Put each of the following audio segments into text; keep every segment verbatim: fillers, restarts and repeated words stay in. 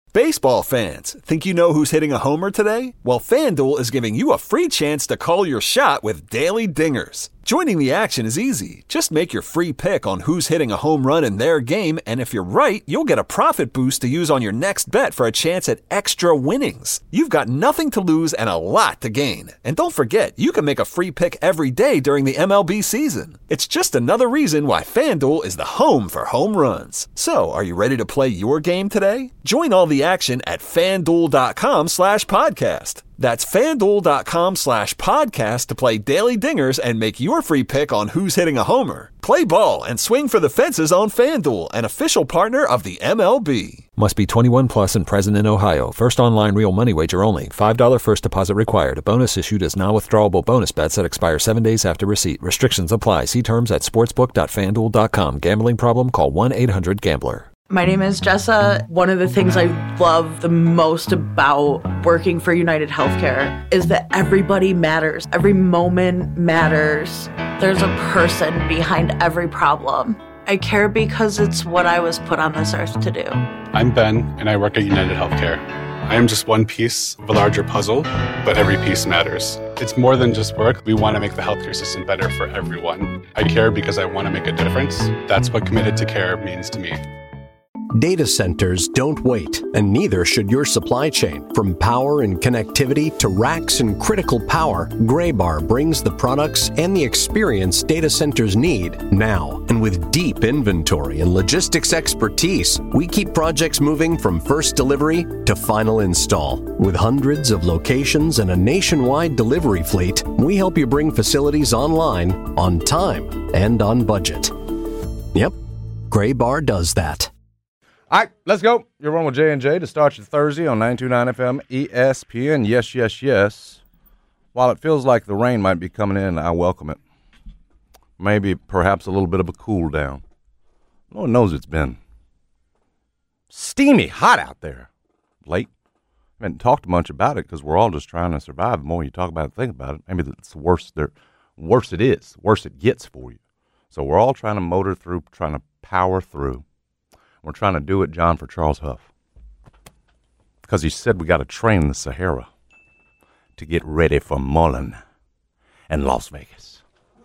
Baseball fans, think you know who's hitting a homer today? Well, FanDuel is giving you a free chance to call your shot with Daily Dingers. Joining the action is easy. Just make your free pick on who's hitting a home run in their game, and if you're right, you'll get a profit boost to use on your next bet for a chance at extra winnings. You've got nothing to lose and a lot to gain. And don't forget, you can make a free pick every day during the M L B season. It's just another reason why FanDuel is the home for home runs. So, are you ready to play your game today? Join all the action at FanDuel.com slash podcast. That's FanDuel.com slash podcast to play Daily Dingers and make your free pick on who's hitting a homer. Play ball and swing for the fences on FanDuel, an official partner of the M L B. Must be twenty-one plus and present in Ohio. First online real money wager only. five dollars first deposit required. A bonus issued as non-withdrawable bonus bets that expire seven days after receipt. Restrictions apply. See terms at sportsbook dot fan duel dot com. Gambling problem? Call one eight hundred gambler. My name is Jessa. One of the things I love the most about working for United Healthcare is that everybody matters. Every moment matters. There's a person behind every problem. I care because it's what I was put on this earth to do. I'm Ben, and I work at United Healthcare. I am just one piece of a larger puzzle, but every piece matters. It's more than just work. We want to make the healthcare system better for everyone. I care because I want to make a difference. That's what committed to care means to me. Data centers don't wait, and neither should your supply chain. From power and connectivity to racks and critical power, Graybar brings the products and the experience data centers need now. And with deep inventory and logistics expertise, we keep projects moving from first delivery to final install. With hundreds of locations and a nationwide delivery fleet, we help you bring facilities online, on time, and on budget. Yep, Graybar does that. All right, let's go. You're on with J and J to start your Thursday on nine two nine F M E S P N. Yes, yes, yes. While it feels like the rain might be coming in, I welcome it. Maybe perhaps a little bit of a cool down. Lord knows it's been steamy hot out there late. I haven't talked much about it because we're all just trying to survive. The more you talk about it, think about it, maybe it's the worse, there, worse it is, worse it gets for you. So we're all trying to motor through, trying to power through. We're trying to do it, John, for Charles Huff. Because he said we got to train the Sahara to get ready for Mullen and Las Vegas.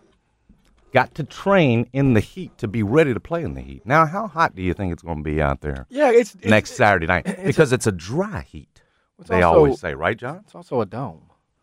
Got to train in the heat to be ready to play in the heat. Now, how hot do you think it's going to be out there yeah, it's, it's next it's, Saturday night? It's because a, it's a dry heat, they also, always say. Right, John? It's also a dome.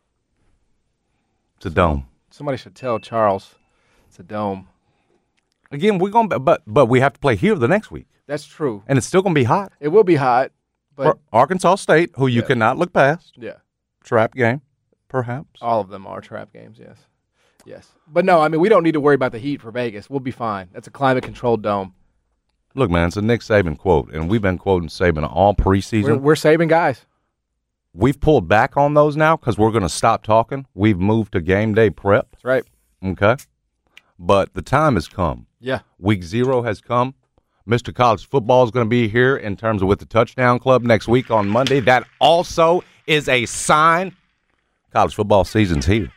It's a dome. Somebody should tell Charles it's a dome. Again, we're going, but but we have to play here the next week. That's true. And it's still going to be hot. It will be hot. But For Arkansas State, who you yeah. cannot look past. Yeah. Trap game, perhaps. All of them are trap games, yes. Yes. But no, I mean, we don't need to worry about the heat for Vegas. We'll be fine. That's a climate-controlled dome. Look, man, it's a Nick Saban quote, and we've been quoting Saban all preseason. We're, we're saving guys. We've pulled back on those now because we're going to stop talking. We've moved to game day prep. That's right. Okay? But the time has come. Yeah. Week zero has come. Mister College Football is going to be here in terms of with the Touchdown Club next week on Monday. That also is a sign college football season's here.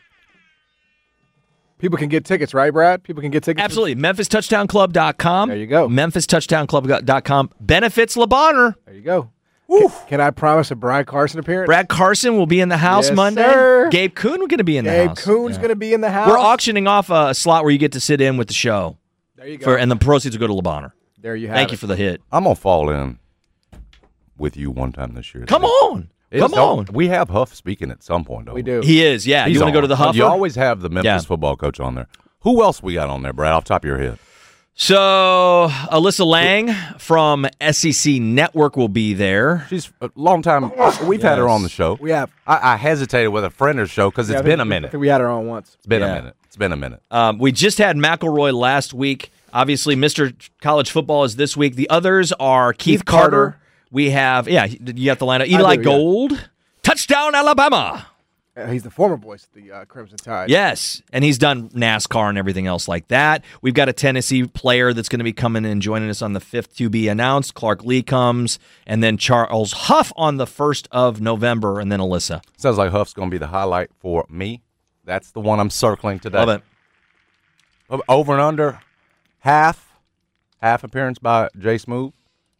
People can get tickets, right, Brad? People can get tickets? Absolutely. Memphis Touchdown Club dot com. There you go. Memphis Touchdown Club dot com. Benefits LeBonner. There you go. Can, can I promise a Brad Carson appearance? Brad Carson will be in the house yes, Monday. Sir. Gabe Kuhn will going to be in Gabe the house. Gabe Kuhn's yeah. going to be in the house. We're auctioning off a slot where you get to sit in with the show. There you go. For, and the proceeds will go to LeBonner. There you have Thank it. you for the hit. I'm going to fall in with you one time this year. Come too. on. It's Come on. We have Huff speaking at some point, don't we? We do. He is, yeah. He's you want to go to the Huff? You always have the Memphis yeah. football coach on there. Who else we got on there, Brad, off the top of your head? So, Alyssa Lang from S E C Network will be there. She's a long time. We've yes. had her on the show. We have. I, I hesitated with a friend of the show because yeah, it's think, been a minute. We had her on once. It's been yeah. a minute. It's been a minute. Um, we just had McElroy last week. Obviously, Mister College Football is this week. The others are Keith, Keith Carter. Carter. We have, yeah, you got the lineup. Eli do, Gold. Yeah. Touchdown, Alabama. Uh, he's the former voice of the uh, Crimson Tide. Yes, and he's done NASCAR and everything else like that. We've got a Tennessee player that's going to be coming and joining us on the fifth to be announced. Clark Lee comes, and then Charles Huff on the first of November, and then Alyssa. Sounds like Huff's going to be the highlight for me. That's the one I'm circling today. Love it. Over and under half, half appearance by Jay Smooth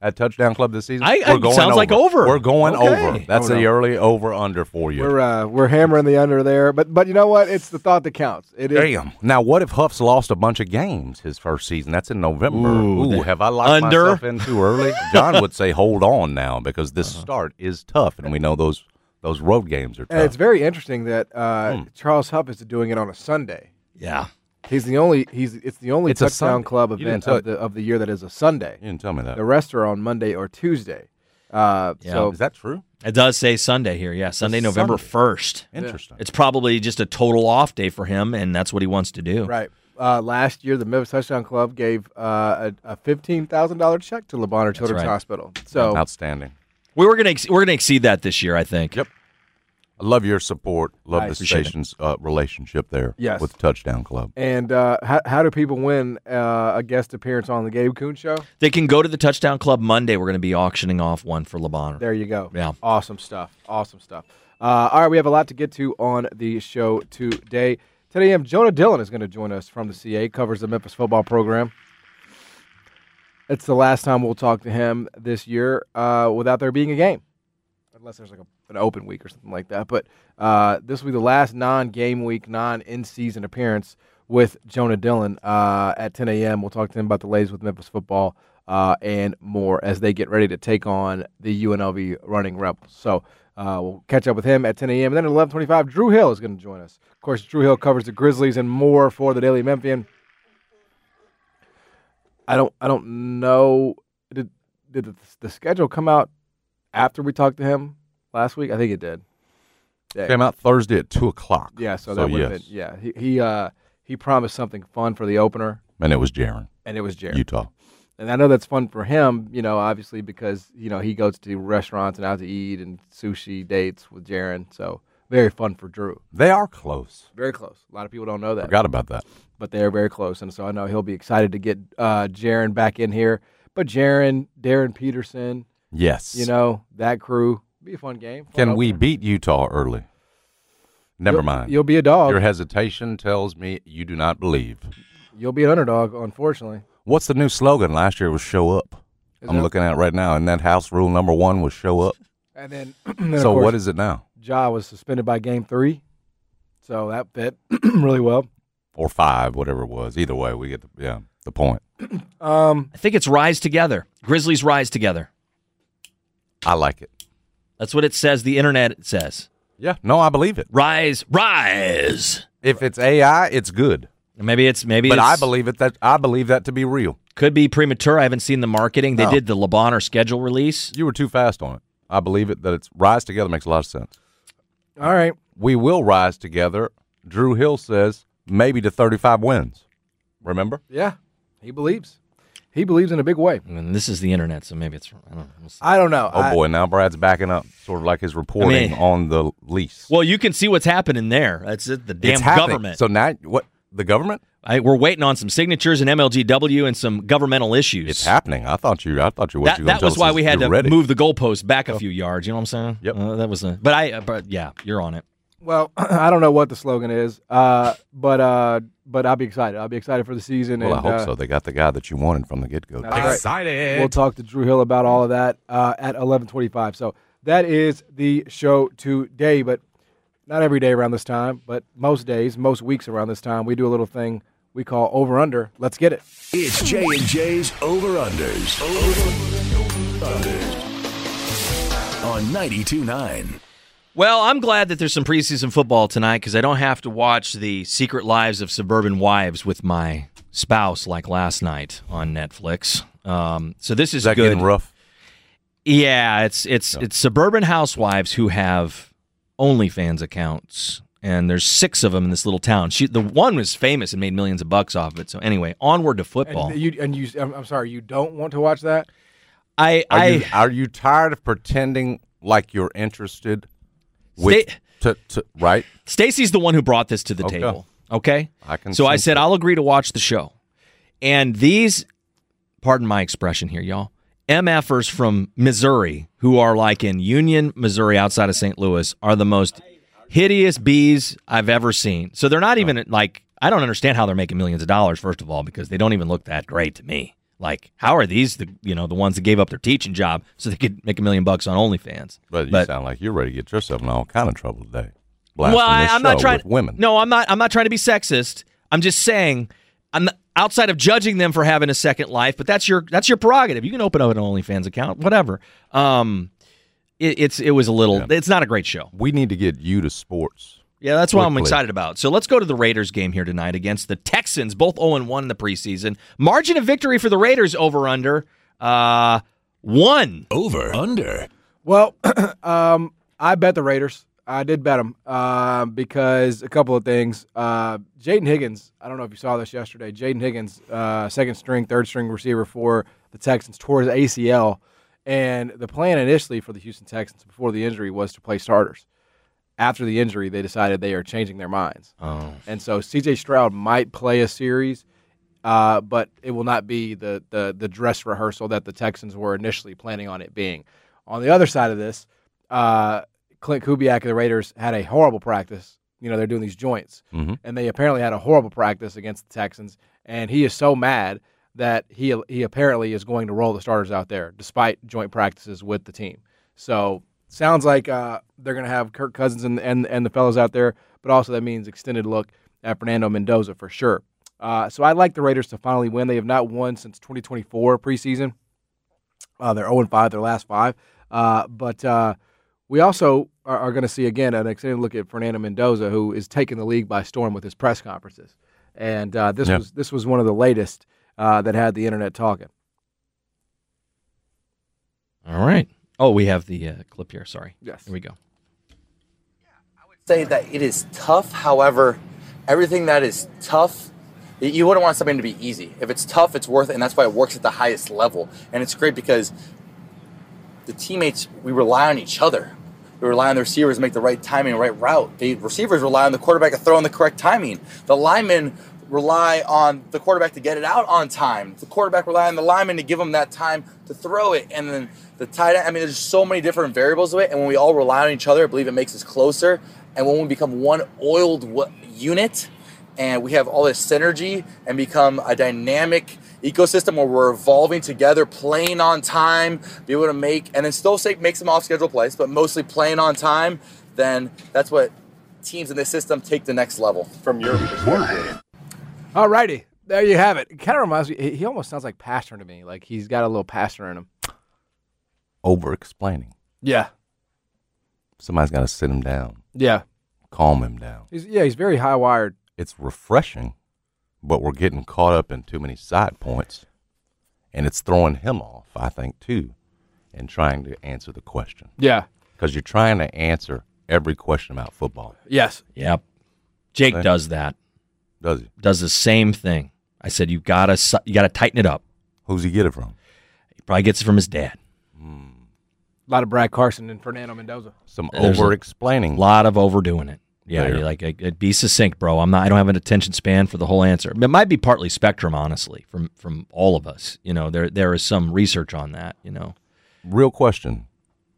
at Touchdown Club this season? I- I- We're going sounds over. like over. We're going Okay. over. That's Oh, no. the early over-under for you. We're uh, we're hammering the under there, but but you know what? It's the thought that counts. It is. Damn. Now, what if Huff's lost a bunch of games his first season? That's in November. Ooh, Ooh, that- have I locked under? myself in too early? John would say, hold on now, because this start is tough, and we know those those road games are tough. And it's very interesting that uh, Hmm. Charles Huff is doing it on a Sunday. Yeah. He's the only. He's it's the only It's a touchdown Sunday. club You didn't event tell- of the of the year that is a Sunday. you didn't tell me that. The rest are on Monday or Tuesday. Uh, Yeah. So Is that true? It does say Sunday here. Yeah, Sunday, November Sunday. first. Interesting. It's probably just a total off day for him, and that's what he wants to do. right. Uh, last year, the Memphis Touchdown Club gave uh, a, a fifteen thousand dollar check to Le Bonheur Children's right. Hospital. So Outstanding. We were gonna ex- we're gonna exceed that this year, I think. Yep. I love your support. Love I the appreciate it. station's uh, relationship there Yes. with Touchdown Club. And uh, how, how do people win uh, a guest appearance on the Gabe Kuhn Show? They can go to the Touchdown Club Monday. We're going to be auctioning off one for Le Bonheur. There you go. Yeah. Awesome stuff. Awesome stuff. Uh, all right, we have a lot to get to on the show today. ten a.m. Jonah Dillon is going to join us from the C A, covers the Memphis football program. It's the last time we'll talk to him this year uh, without there being a game, unless there's like a, an open week or something like that. But uh, this will be the last non-game week, non-in-season appearance with Jonah Dillon uh, at ten a.m. We'll talk to him about the latest with Memphis football uh, and more as they get ready to take on the U N L V Running Rebels. So uh, we'll catch up with him at ten a.m. And then at eleven twenty-five, Drew Hill is going to join us. Of course, Drew Hill covers the Grizzlies and more for the Daily Memphian. I don't, I don't know. Did did the, the schedule come out after we talked to him last week? I think it did. Yeah. Came out Thursday at two o'clock. Yeah, so, So, that would have yes. been yeah. He he uh he promised something fun for the opener, And it was Jaron, and it was Jared. Utah. And I know that's fun for him, you know, obviously because you know he goes to restaurants and out to eat and sushi dates with Jaron. So very fun for Drew. They are close. Very close. A lot of people don't know that, Forgot about that. but they are very close. And so I know he'll be excited to get uh, Jaron back in here. But Jaron, Darren Peterson, Yes. you know that crew, be a fun game. Fun Can we opener. beat Utah early? Never You'll- mind. You'll be a dog. Your hesitation tells me you do not believe. You'll be an underdog, unfortunately. What's the new slogan? Last year was show up. Is I'm that- looking at it right now, and that house rule number one was show up. And then, and then So of course, what is it now? Ja was suspended by game three, so that fit really well. Or five, whatever it was. Either way, we get the, yeah, the point. Um, I think it's Rise Together. Grizzlies rise together. I like it. That's what it says. The internet says. Yeah, no, I believe it. Rise, rise. If it's A I, it's good. Maybe it's maybe. But it's, I believe it. That I believe that to be real. could be premature. I haven't seen the marketing. They No. did the Le Bonheur schedule release. You were too fast on it. I believe it that it's rise together makes a lot of sense. all right. We will rise together. Drew Hill says maybe to thirty-five wins. Remember? Yeah, he believes. He believes in a big way. I mean, this is the internet, so maybe it's. I don't know. We'll see. I don't know. Oh I- boy, now Brad's backing up, sort of like his reporting mean- on the lease. Well, you can see what's happening there. That's it. The damn It's happening. government. So now what? The government? I, we're waiting on some signatures and M L G W and some governmental issues. It's happening. I thought you. I thought you. What That, you were gonna that was tell us why is we had you're to ready. move the goalpost back a few yards. You know what I'm saying? Yep. Uh, that was a. But I. Uh, but yeah, you're on it. Well, I don't know what the slogan is, uh, but uh, but I'll be excited. I'll be excited for the season. Well, I and, hope uh, so. They got the guy that you wanted from the get go. That's right. Excited. We'll talk to Drew Hill about all of that uh, at eleven twenty-five. So that is the show today, but not every day around this time, but most days, most weeks around this time, we do a little thing we call Over Under. Let's get it. It's J and J's Over-Unders. Over-Unders. On ninety-two point nine. Well, I'm glad that there's some preseason football tonight because I don't have to watch the Secret Lives of Suburban Wives with my spouse like last night on Netflix. Um, so this is, Is that good. getting rough? Yeah, it's it's it's suburban housewives who have OnlyFans accounts, and there's six of them in this little town. She, the one was famous and made millions of bucks off of it. So anyway, onward to football. And you, and you, I'm, I'm sorry, you don't want to watch that? I Are I you, are you tired of pretending like you're interested? With, Sta- to, to, right? Stacy's the one who brought this to the Okay. table. Okay, I can So I sense said it. I'll agree to watch the show, and these, pardon my expression here, y'all, MFers from Missouri who are like in Union, Missouri, outside of Saint Louis, are the most hideous bees I've ever seen. So they're not even like, I don't understand how they're making millions of dollars, first of all, because they don't even look that great to me. Like, how are these the you know the ones that gave up their teaching job so they could make a million bucks on OnlyFans? But you But- sound like you're ready to get yourself in all kind of trouble today. Blasting Well, I, this I'm not show trying. with women. No, I'm not. I'm not trying to be sexist. I'm just saying. I'm not, outside of judging them for having a second life, but that's your that's your prerogative. You can open up an OnlyFans account, whatever. Um, it, it's it was a little. Yeah. It's not a great show. We need to get you to sports. Yeah, that's what I'm Quickly. excited about. So let's go to the Raiders game here tonight against the Texans, both oh and one in the preseason. Margin of victory for the Raiders over under uh, one. Over. Under. Well, um, I bet the Raiders. I did bet them uh, because a couple of things. Uh, Jaden Higgins, I don't know if you saw this yesterday. Jaden Higgins, uh, second string, third string receiver for the Texans, tore his A C L. And the plan initially for the Houston Texans before the injury was to play starters. After the injury, they decided they are changing their minds. Oh. And so C J Stroud might play a series, uh, but it will not be the, the the dress rehearsal that the Texans were initially planning on it being. On the other side of this, uh, Clint Kubiak and the Raiders had a horrible practice. You know, they're doing these joints. Mm-hmm. And they apparently had a horrible practice against the Texans. And he is so mad that he he apparently is going to roll the starters out there despite joint practices with the team. So sounds like uh, they're going to have Kirk Cousins and, and, and the fellows out there, but also that means extended look at Fernando Mendoza for sure. Uh, so I'd like the Raiders to finally win. They have not won since twenty twenty-four preseason. Uh, they're oh and five, their last five. Uh, but uh, we also are, are going to see, again, an extended look at Fernando Mendoza, who is taking the league by storm with his press conferences. And uh, this Yeah. was this was one of the latest uh, that had the internet talking. All right. Oh, we have the uh, clip here. Sorry. Yes. Here we go. Say that it is tough. However, everything that is tough, y- you wouldn't want something to be easy. If it's tough, it's worth it, and that's why it works at the highest level. And it's great because the teammates, we rely on each other. We rely on the receivers to make the right timing and right route. The receivers rely on the quarterback to throw in the correct timing. The linemen rely on the quarterback to get it out on time. The quarterback rely on the lineman to give them that time to throw it. And then the tight end, I mean, there's so many different variables of it. And when we all rely on each other, I believe it makes us closer. And when we become one oiled w- unit and we have all this synergy and become a dynamic ecosystem where we're evolving together, playing on time, be able to make, and then still say, make some off-schedule plays, but mostly playing on time, then that's what teams in this system take the next level from your perspective. All righty. There you have it. It kind of reminds me, he he almost sounds like Pastor to me. Like he's got a little pastor in him. Over-explaining. Yeah. Somebody's got to sit him down, Yeah. calm him down. He's, yeah, he's very high-wired. It's refreshing, but we're getting caught up in too many side points, and it's throwing him off, I think, too, in trying to answer the question. Yeah. Because you're trying to answer every question about football. Yes. Yep. Jake Okay. does that. Does he? Does the same thing. I said you gotta su- you gotta tighten it up. Who's he get it from? He probably gets it from his dad. A lot of Brad Carson and Fernando Mendoza. Some There's a over-explaining. A lot of overdoing it. Yeah, There. you're like I- I'd be succinct, bro. I'm not. I don't have an attention span for the whole answer. It might be partly spectrum, honestly, from from all of us. You know, there there is some research on that. You know, Real question.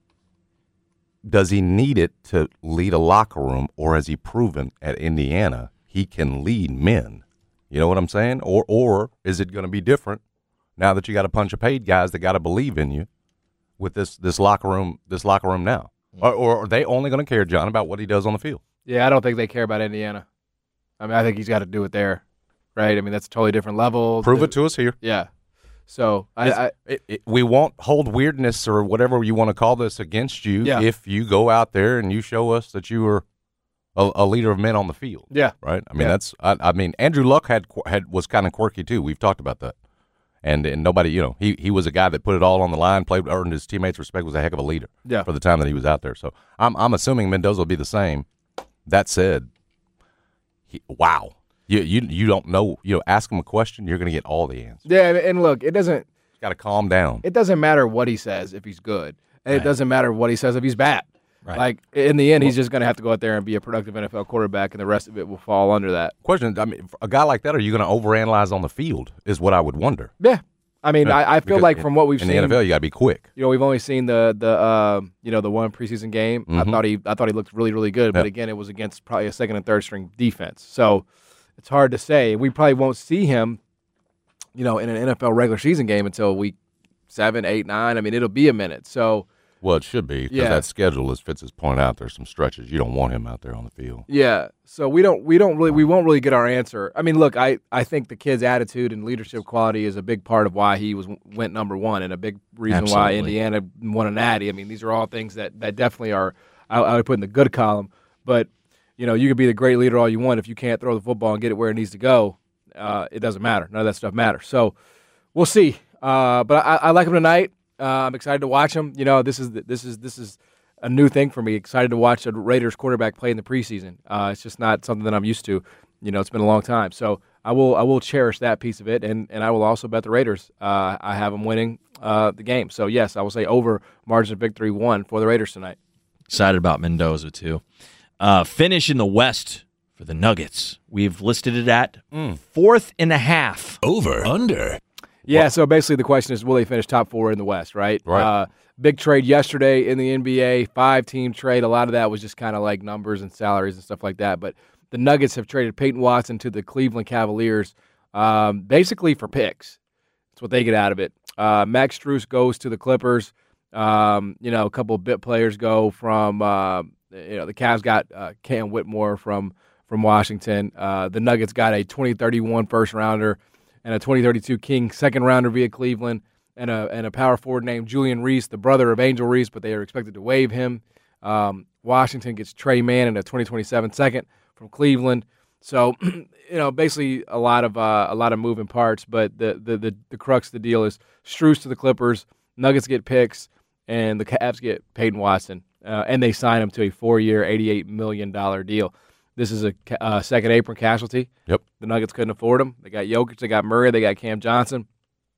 Does he need it to lead a locker room, or has he proven at Indiana he can lead men? You know what I'm saying? Or or is it going to be different now that you got a bunch of paid guys that got to believe in you with this this locker room this locker room now? Or, or are they only going to care, John, about what he does on the field? Yeah, I don't think they care about Indiana. I mean, I think he's got to do it there, right? I mean, that's a totally different level. Prove The- it to us here. Yeah. So I, I It, it, we won't hold weirdness or whatever you want to call this against you Yeah. if you go out there and you show us that you are a, a leader of men on the field. yeah. Right. I mean, Yeah. that's. I, I mean, Andrew Luck had qu- had was kind of quirky too. We've talked about that, and and nobody, you know, he he was a guy that put it all on the line, played, earned his teammates' respect, was a heck of a leader. Yeah. For the time that he was out there, so I'm I'm assuming Mendoza will be the same. That said, he, wow, you you you don't know. You know, ask him a question, you're going to get all the answers. Yeah, and look, it doesn't Got to calm down. it doesn't matter what he says if he's good, and it Right. doesn't matter what he says if he's bad. Right. Like in the end, he's just going to have to go out there and be a productive N F L quarterback, and the rest of it will fall under that. Question: I mean, a guy like that, are you going to overanalyze on the field? Is what I would wonder. Yeah, I mean, I, I feel Because like in- from what we've in seen, the N F L, you got to be quick. you know, we've only seen the the uh, you know the one preseason game. I Mhm. thought he I thought he looked really really good, but Yeah. again, it was against probably a second and third string defense, so it's hard to say. We probably won't see him you know, in an N F L regular season game until week seven, eight, nine. I mean, it'll be a minute. So, well, it should be because Yeah. that schedule, as Fitz has pointed out, there's some stretches you don't want him out there on the field. yeah. So we don't we don't really we won't really get our answer. I mean, look, I, I think the kid's attitude and leadership quality is a big part of why he was went number one and a big reason why Absolutely. Indiana won a natty. I mean, these are all things that, that definitely are I, I would put in the good column. But you know, you could be the great leader all you want if you can't throw the football and get it where it needs to go. Uh, it doesn't matter. None of that stuff matters. So we'll see. Uh, but I, I like him tonight. Uh, I'm excited to watch him. You know, this is this is this is a new thing for me. Excited to watch a Raiders quarterback play in the preseason. Uh, it's just not something that I'm used to. You know, it's been a long time. So I will I will cherish that piece of it, and, and I will also bet the Raiders. Uh, I have them winning uh, the game. So yes, I will say over margin of victory one for the Raiders tonight. Excited about Mendoza too. Uh, finish in the West for the Nuggets. We've listed it at fourth and a half. Over, under. Yeah, so basically the question is, will they finish top four in the West, right? Right. Uh, big trade yesterday in the N B A, five-team trade. A lot of that was just kind of like numbers and salaries and stuff like that. But the Nuggets have traded Peyton Watson to the Cleveland Cavaliers um, basically for picks. That's what they get out of it. Uh, Max Strus goes to the Clippers. Um, you know, a couple of bit players go from, uh, you know, the Cavs got uh, Cam Whitmore from, from Washington. Uh, the Nuggets got a twenty thirty-one first-rounder and a twenty thirty-two King second-rounder via Cleveland, and a and a power forward named Julian Reese, the brother of Angel Reese, but they are expected to waive him. Um, Washington gets Trey Mann and a twenty twenty-seven second from Cleveland. So, you know, basically a lot of uh, a lot of moving parts, but the, the the the crux of the deal is Strus to the Clippers, Nuggets get picks, and the Cavs get Peyton Watson, uh, and they sign him to a four-year, eighty-eight million dollars deal. This is a uh, second apron casualty. Yep. The Nuggets couldn't afford him. They got Jokic, they got Murray, they got Cam Johnson.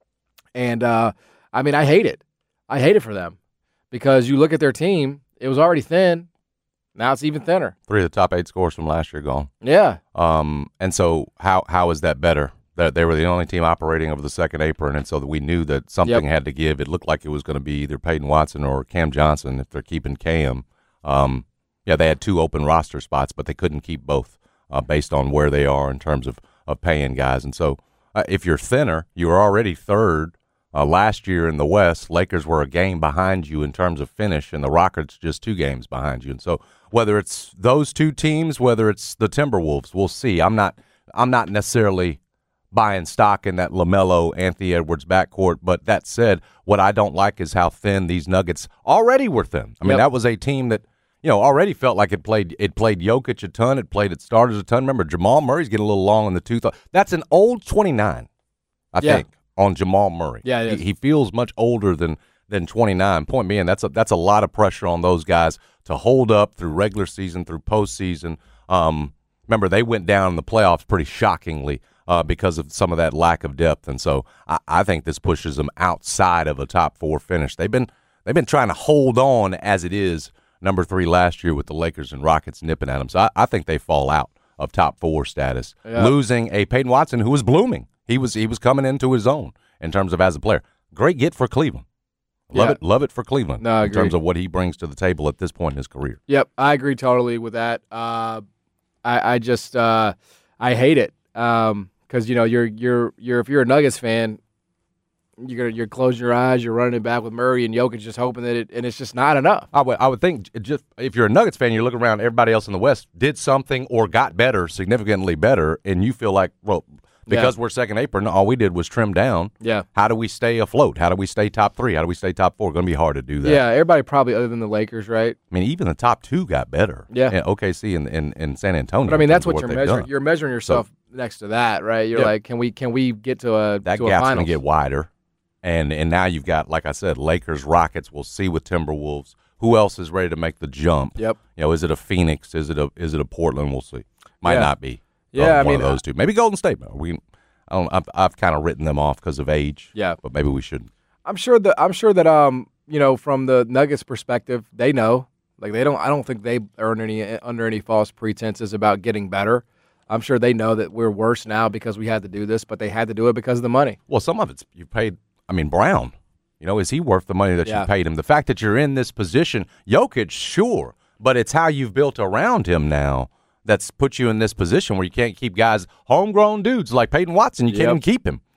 And, uh, I mean, I hate it. I hate it for them because you look at their team, it was already thin. Now it's even thinner. Three of the top eight scores from last year gone. Yeah. Um, and so how how is that better? That they were the only team operating over the second apron, and so that we knew that something Yep. had to give. It looked like it was going to be either Peyton Watson or Cam Johnson if they're keeping Cam. Um, yeah, they had two open roster spots, but they couldn't keep both uh, based on where they are in terms of, of paying guys. And so uh, if you're thinner, you were already third uh, last year in the West. Lakers were a game behind you in terms of finish, and the Rockets just two games behind you. And so whether it's those two teams, whether it's the Timberwolves, we'll see. I'm not I'm not necessarily buying stock in that LaMelo, Anthony Edwards backcourt. But that said, what I don't like is how thin these Nuggets already were thin. I mean, Yep. that was a team that, you know, already felt like it played it played Jokic a ton. It played its starters a ton. Remember, Jamal Murray's getting a little long in the tooth. That's an old twenty-nine, I Yeah. think, on Jamal Murray. Yeah, it is. He, he feels much older than than twenty-nine. Point being, that's a, that's a lot of pressure on those guys to hold up through regular season, through postseason. Um, remember, they went down in the playoffs pretty shockingly uh, because of some of that lack of depth. And so I, I think this pushes them outside of a top four finish. They've been they've been trying to hold on as it is. Number three last year with the Lakers and Rockets nipping at them. So I, I think they fall out of top four status, Yeah. losing a Peyton Watson who was blooming. He was he was coming into his own in terms of as a player. Great get for Cleveland. Love Yeah. it, love it for Cleveland No, I in terms agree. of what he brings to the table at this point in his career. Yep, I agree totally with that. Uh, I, I just uh, I hate it because you know you're you're you're if you're a Nuggets fan, you're gonna you're closing your eyes, you're running it back with Murray and Jokic, just hoping that it and it's just not enough. I would I would think j- just if you're a Nuggets fan, you're looking around. Everybody else in the West did something or got better, significantly better, and you feel like, well, because Yeah. we're second apron, all we did was trim down. Yeah. How do we stay afloat? How do we stay top three? How do we stay top four? Going to be hard to do that. Yeah, everybody probably other than the Lakers, right? I mean, even the top two got better. Yeah. O K C and, and, and San Antonio. But I mean, in that's terms of what you're they've measuring. done. You're measuring yourself next to that, right? You're Yeah. like, can we can we get to a That to a gap's going finals? to get wider. And and now you've got, like I said, Lakers, Rockets. We'll see with Timberwolves. Who else is ready to make the jump? Yep. You know, is it a Phoenix? Is it a is it a Portland? We'll see. Might Yeah. not be. Yeah, uh, I one mean, of those two. Maybe Golden State. We, I don't. I've, I've kind of written them off because of age. Yeah. but maybe we shouldn't. I'm sure that I'm sure that um you know from the Nuggets perspective they know like they don't I don't think they earn any under any false pretenses about getting better. I'm sure they know that we're worse now because we had to do this, but they had to do it because of the money. Well, some of it's you paid. I mean, Brown. You know, is he worth the money that Yeah. you paid him? The fact that you're in this position, Jokic, sure, but it's how you've built around him now that's put you in this position where you can't keep guys, homegrown dudes like Peyton Watson. You can't Yep. even keep him.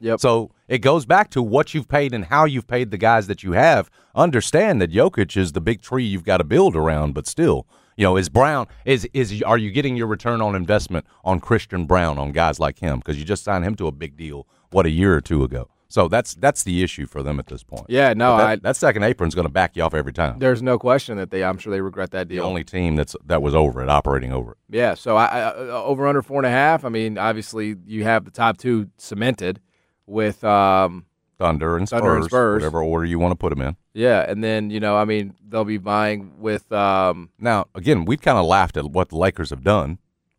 Yep. So it goes back to what you've paid and how you've paid the guys that you have. Understand that Jokic is the big tree you've got to build around, but still, you know, is Brown is is are you getting your return on investment on Christian Brown, on guys like him? Because you just signed him to a big deal, what, a year or two ago. So that's that's the issue for them at this point. Yeah, no, that, I, that second apron's going to back you off every time. There's no question that they. I'm sure they regret that The deal. only team that's that was over it, operating over it. Yeah, so I, I, over under four and a half. I mean, obviously you have the top two cemented with um, Thunder and Spurs, Thunder and Spurs, whatever order you want to put them in. Yeah, and then you know, I mean, they'll be vying with. Um, now, again, we've kind of laughed at what the Lakers have done.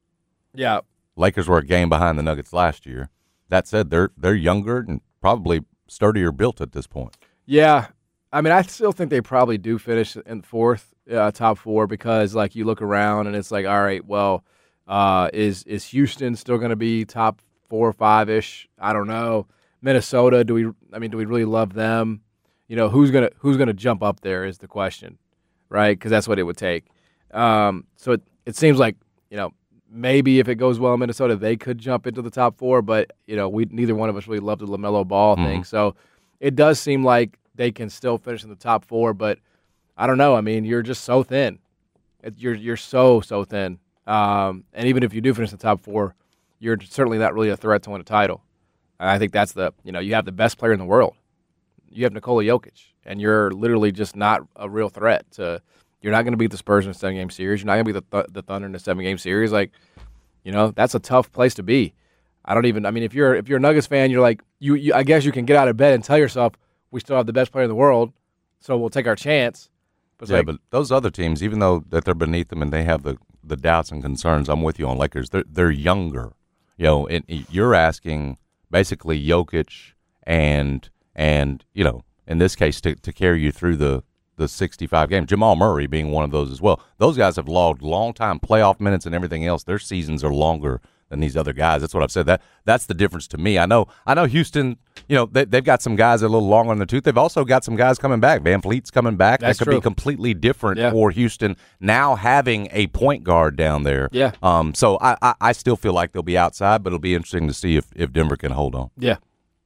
Yeah, Lakers were a game behind the Nuggets last year. That said, they're they're younger and probably sturdier built at this point. Yeah, I mean, I still think they probably do finish in fourth, uh, top four, because like you look around and it's like, all right, well, uh, is is Houston still going to be top four or five ish? I don't know. Minnesota, do we? I mean, do we really love them? You know, who's gonna who's gonna jump up there is the question, right? Because that's what it would take. Um, so it it seems like, you know, maybe if it goes well in Minnesota, they could jump into the top four, but you know, we neither one of us really love the LaMelo Ball Mm-hmm. thing. So it does seem like they can still finish in the top four, but I don't know. I mean, you're just so thin. It, you're you're so so thin. Um, and even if you do finish in the top four, you're certainly not really a threat to win a title. And I think that's the you know you have the best player in the world. You have Nikola Jokic, and you're literally just not a real threat to. You're not going to beat the Spurs in a seven-game series. You're not going to beat the, th- the Thunder in a seven-game series. Like, you know, that's a tough place to be. I don't even. I mean, if you're if you're a Nuggets fan, you're like, you, you. I guess you can get out of bed and tell yourself, we still have the best player in the world, so we'll take our chance. But yeah, like, but those other teams, even though that they're beneath them and they have the, the doubts and concerns, I'm with you on Lakers. They're they're younger. You know, and you're asking basically Jokic and and you know, in this case, to to carry you through the. the sixty-five games, Jamal Murray being one of those as well. Those guys have logged long-time playoff minutes and everything else. Their seasons are longer than these other guys. That's what I've said. That That's the difference to me. I know I know Houston, you know, they, they've got some guys that are a little long on the tooth. They've also got some guys coming back. Van Fleet's coming back. That's that could true. be completely different Yeah. for Houston now having a point guard down there. Yeah. Um. So I, I, I still feel like they'll be outside, but it'll be interesting to see if, if Denver can hold on. yeah,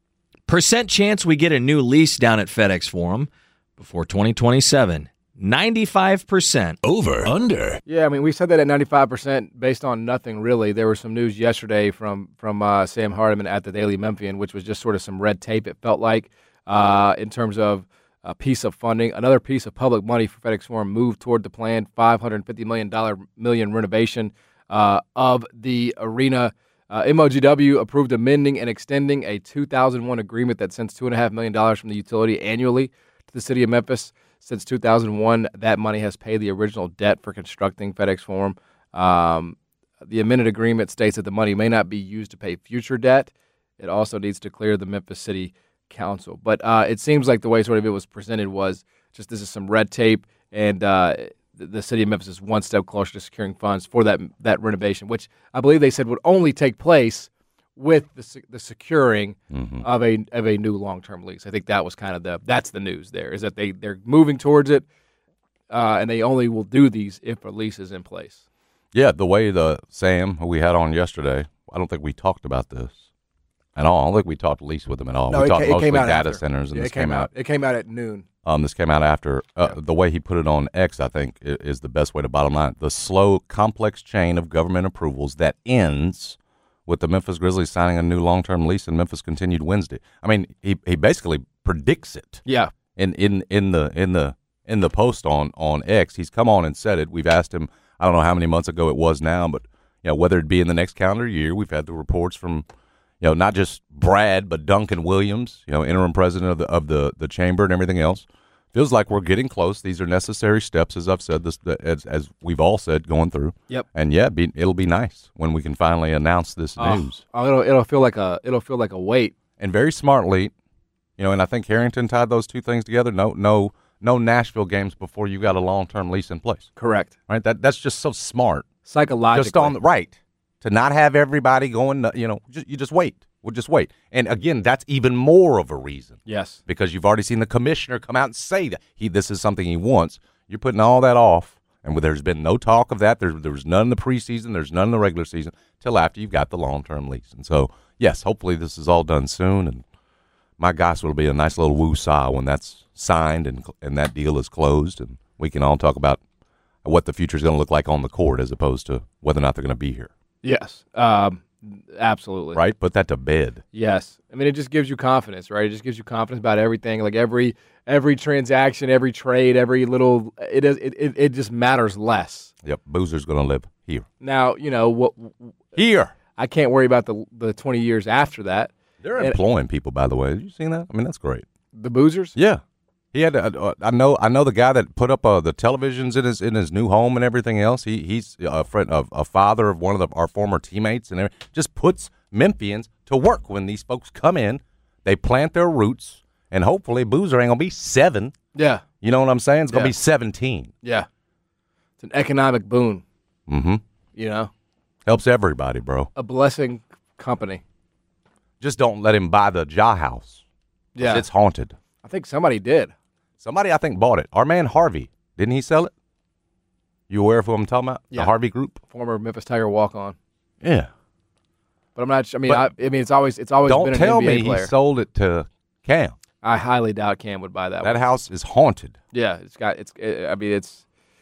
Percent chance we get a new lease down at FedEx Forum before twenty twenty-seven. ninety-five percent. Over. Under. yeah. I mean, we said that at ninety-five percent based on nothing really. There was some news yesterday from from uh, Sam Hardiman at the Daily Memphian, which was just sort of some red tape. It felt like uh, in terms of a piece of funding, another piece of public money for FedEx Forum moved toward the planned five hundred fifty million dollars million renovation uh, of the arena. Uh, M O G W approved amending and extending a two thousand one agreement that sends two point five million dollars from the utility annually to the city of Memphis. Since two thousand one, that money has paid the original debt for constructing FedEx Forum. Um, the amended agreement states that the money may not be used to pay future debt. It also needs to clear the Memphis City Council. But uh, it seems like the way sort of it was presented was just this is some red tape, and uh, the, the city of Memphis is one step closer to securing funds for that that renovation, which I believe they said would only take place with the se- the securing Mm-hmm. of a of a new long term lease. I think that was kind of the that's the news there is that they they're moving towards it, uh, and they only will do these if a lease is in place. Yeah, the way the Sam who we had on yesterday, I don't think we talked about this at all. I don't think we talked lease with him at all. No, we it talked ca- it mostly came out data after. centers, and Yeah, this it came out. It came out at noon. Um, this came out after. Uh, The way he put it on X, I think, is, is the best way to bottom line. The slow, complex chain of government approvals that ends with the Memphis Grizzlies signing a new long-term lease, and Memphis continued Wednesday. I mean, he he basically predicts it. Yeah. In in in the in the in the post on on X, he's come on and said it. We've asked him. I don't know how many months ago it was now, but you know whether it be in the next calendar year. We've had the reports from. You know, not just Brad, but Duncan Williams, you know, interim president of the of the, the chamber and everything else. Feels like we're getting close. These are necessary steps, as I've said, this as as we've all said, going through. Yep. And yeah, be, it'll be nice when we can finally announce this Oh, news. oh, it'll it'll feel like a it'll feel like a weight. And very smartly, you know, and I think Harrington tied those two things together. No, no, no Nashville games before you got a long term lease in place. Correct. Right. That that's just so smart. Psychologically. Just on the right. To not have everybody going, you know, just, you just wait. We'll just wait. And again, that's even more of a reason. Yes. Because you've already seen the commissioner come out and say that he this is something he wants. You're putting all that off, and there's been no talk of that. There, there was none in the preseason. There's none in the regular season till after you've got the long-term lease. And so, yes, hopefully this is all done soon, and my gosh, it'll be a nice little woo-saw when that's signed and and that deal is closed, and we can all talk about what the future is going to look like on the court as opposed to whether or not they're going to be here. Yes, um, absolutely. Right? Put that to bed. Yes. I mean, it just gives you confidence, right? It just gives you confidence about everything. Like every every transaction, every trade, every little it is it, it, it just matters less. Yep, Boozer's going to live here. Now, you know what? Here. I can't worry about the the twenty years after that. They're And- employing people, by the way. Have you seen that? I mean, that's great. The Boozers? Yeah, he had. Uh, I know. I know the guy that put up uh, the televisions in his in his new home and everything else. He he's a friend of a father of one of the, our former teammates, and everything. Just puts Memphians to work when these folks come in. They plant their roots, and hopefully Boozer ain't gonna be seven. Yeah. You know what I'm saying? It's gonna Yeah. be seventeen. Yeah. It's an economic boon. Mm-hmm. You know, Helps everybody, bro. a blessing company. Just don't let him buy the Ja house. 'Cause Yeah. it's haunted. I think somebody did. Somebody I think bought it. Our man Harvey, didn't he sell it? You aware of who I'm talking about? Yeah. The Harvey Group. Former Memphis Tiger walk on. Yeah. But I'm not. I mean, I, I mean, it's always it's always Don't been an tell N B A me player. he sold it to Cam. I highly doubt Cam would buy that. That one. house is haunted. Yeah, it's got it's. It, I mean, it's.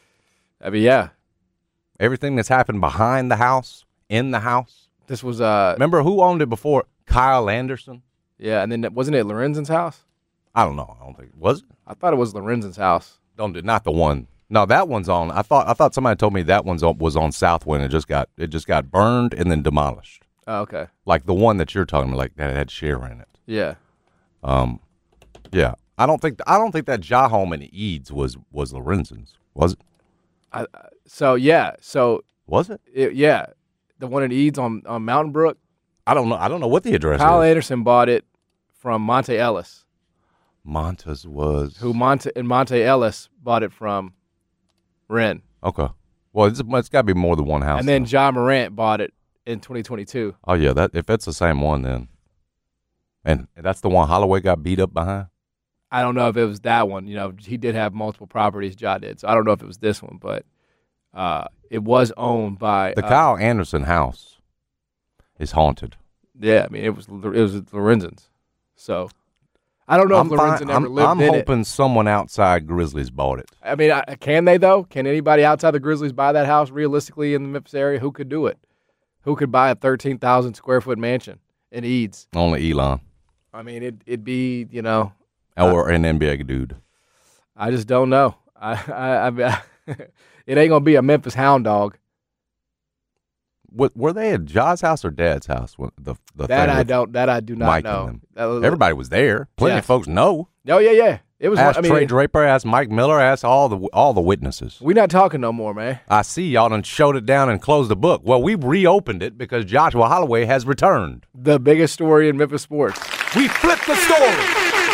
I mean, yeah. Everything that's happened behind the house, in the house. This was uh. Remember who owned it before? Kyle Anderson. Yeah, and then wasn't it Lorenzen's house? I don't know. I don't think was it. I thought it was Lorenzen's house. Don't do not the one. No, that one's on. I thought I thought somebody told me that one's on, was on Southwind. It just got it just got burned and then demolished. Oh, okay. Like the one that you're talking about, like that had Cher in it. Yeah. Um, yeah. I don't think I don't think that Ja home in Eads was was Lorenzen's. Was it? I, so yeah. So Was it? it, yeah, the one in Eads on on Mountain Brook. I don't know. I don't know what the address Kyle is. Anderson bought it from Monte Ellis, Montes was who Monte and Monte Ellis bought it from Ren, okay. Well, it's, it's got to be more than one house. and then though. John Morant bought it in twenty twenty-two. oh yeah, that if it's the same one, then and that's the one Holloway got beat up behind. I don't know if it was that one. You know, he did have multiple properties. Ja did, so I don't know if it was this one, but uh, it was owned by The uh, Kyle Anderson house is haunted. Yeah, I mean it was it was Lorenzen's. So I don't know I'm if Lorenzen fine- ever I'm, lived I'm in hoping someone outside Grizzlies bought it. it. I mean, I, can they though? Can anybody outside the Grizzlies buy that house realistically in the Memphis area? Who could do it? Who could buy a thirteen thousand square foot mansion in Eads? Only Elon I mean, it it'd be you know. or an N B A dude. I just don't know. I I, I, I it ain't gonna be a Memphis Hound Dog. What were they at Ja's house or Dad's house? What, the the That thing I with don't. That I do not Mike and know. them? That was- Everybody was there. Plenty Yes. of folks know. Oh yeah, yeah. It was. Ask I mean, Trey Draper. Ask Mike Miller. Ask all the all the witnesses. we not talking no more, man. I see y'all done showed it down and closed the book. Well, we reopened it because Joshua Holloway has returned. The biggest story in Memphis sports. We flipped the story.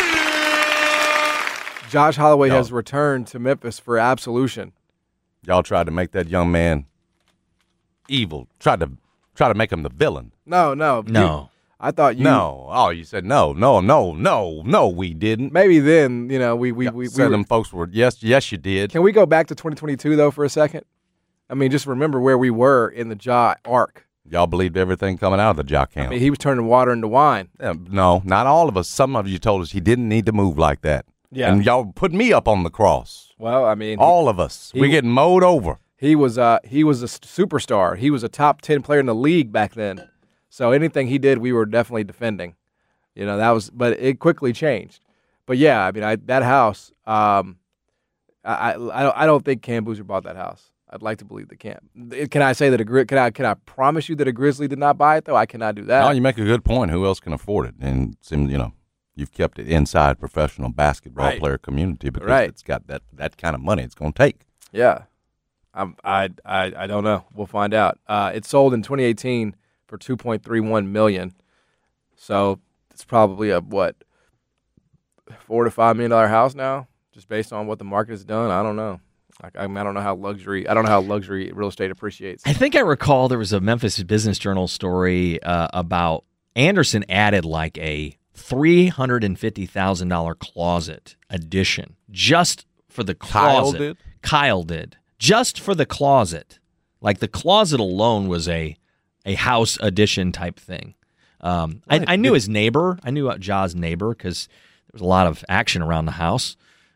Josh Holloway No. has returned to Memphis for absolution. Y'all tried to make that young man evil. Tried to try to make him the villain. No, no, No. you- I thought you. No. Oh, you said no, no, no, no, no. We didn't. Maybe then you know we we we, we said were- them folks were yes, yes, you did. Can we go back to twenty twenty-two though for a second? I mean, just remember where we were in the Ja arc. Y'all believed everything coming out of the jock camp. I mean, he was turning water into wine. Yeah, no, not all of us. Some of you told us he didn't need to move like that. Yeah. And y'all put me up on the cross. Well, I mean, All of us. he- We're getting mowed over. he was uh he was a s- superstar. He was a top ten player in the league back then. So anything he did, we were definitely defending. You know, that was, but it quickly changed. But yeah, I mean, I, that house, um, I, I I don't I don't think Cam Boozer bought that house. I'd like to believe that Cam. Can I say that a Gri- can I can I promise you that a Grizzly did not buy it though? I cannot do that. No, you make a good point. Who else can afford it? And it seems, you know, you've kept it inside professional basketball Right. player community because Right. it's got that, that kind of money it's going to take. Yeah, I'm, I I I don't know. We'll find out. Uh, it sold in twenty eighteen for two point three one million. So it's probably a what four to five million dollar house now, just based on what the market has done. I don't know. Like, I, mean, I don't know how luxury. I don't know how luxury real estate appreciates. I think I recall there was a Memphis Business Journal story uh, about Anderson added like a three hundred fifty thousand dollars closet addition just for the Kyle closet. did? Kyle did. Just for the closet. Like the closet alone was a a house addition type thing. Um, I, I knew his neighbor. I knew Ja's neighbor because there was a lot of action around the house.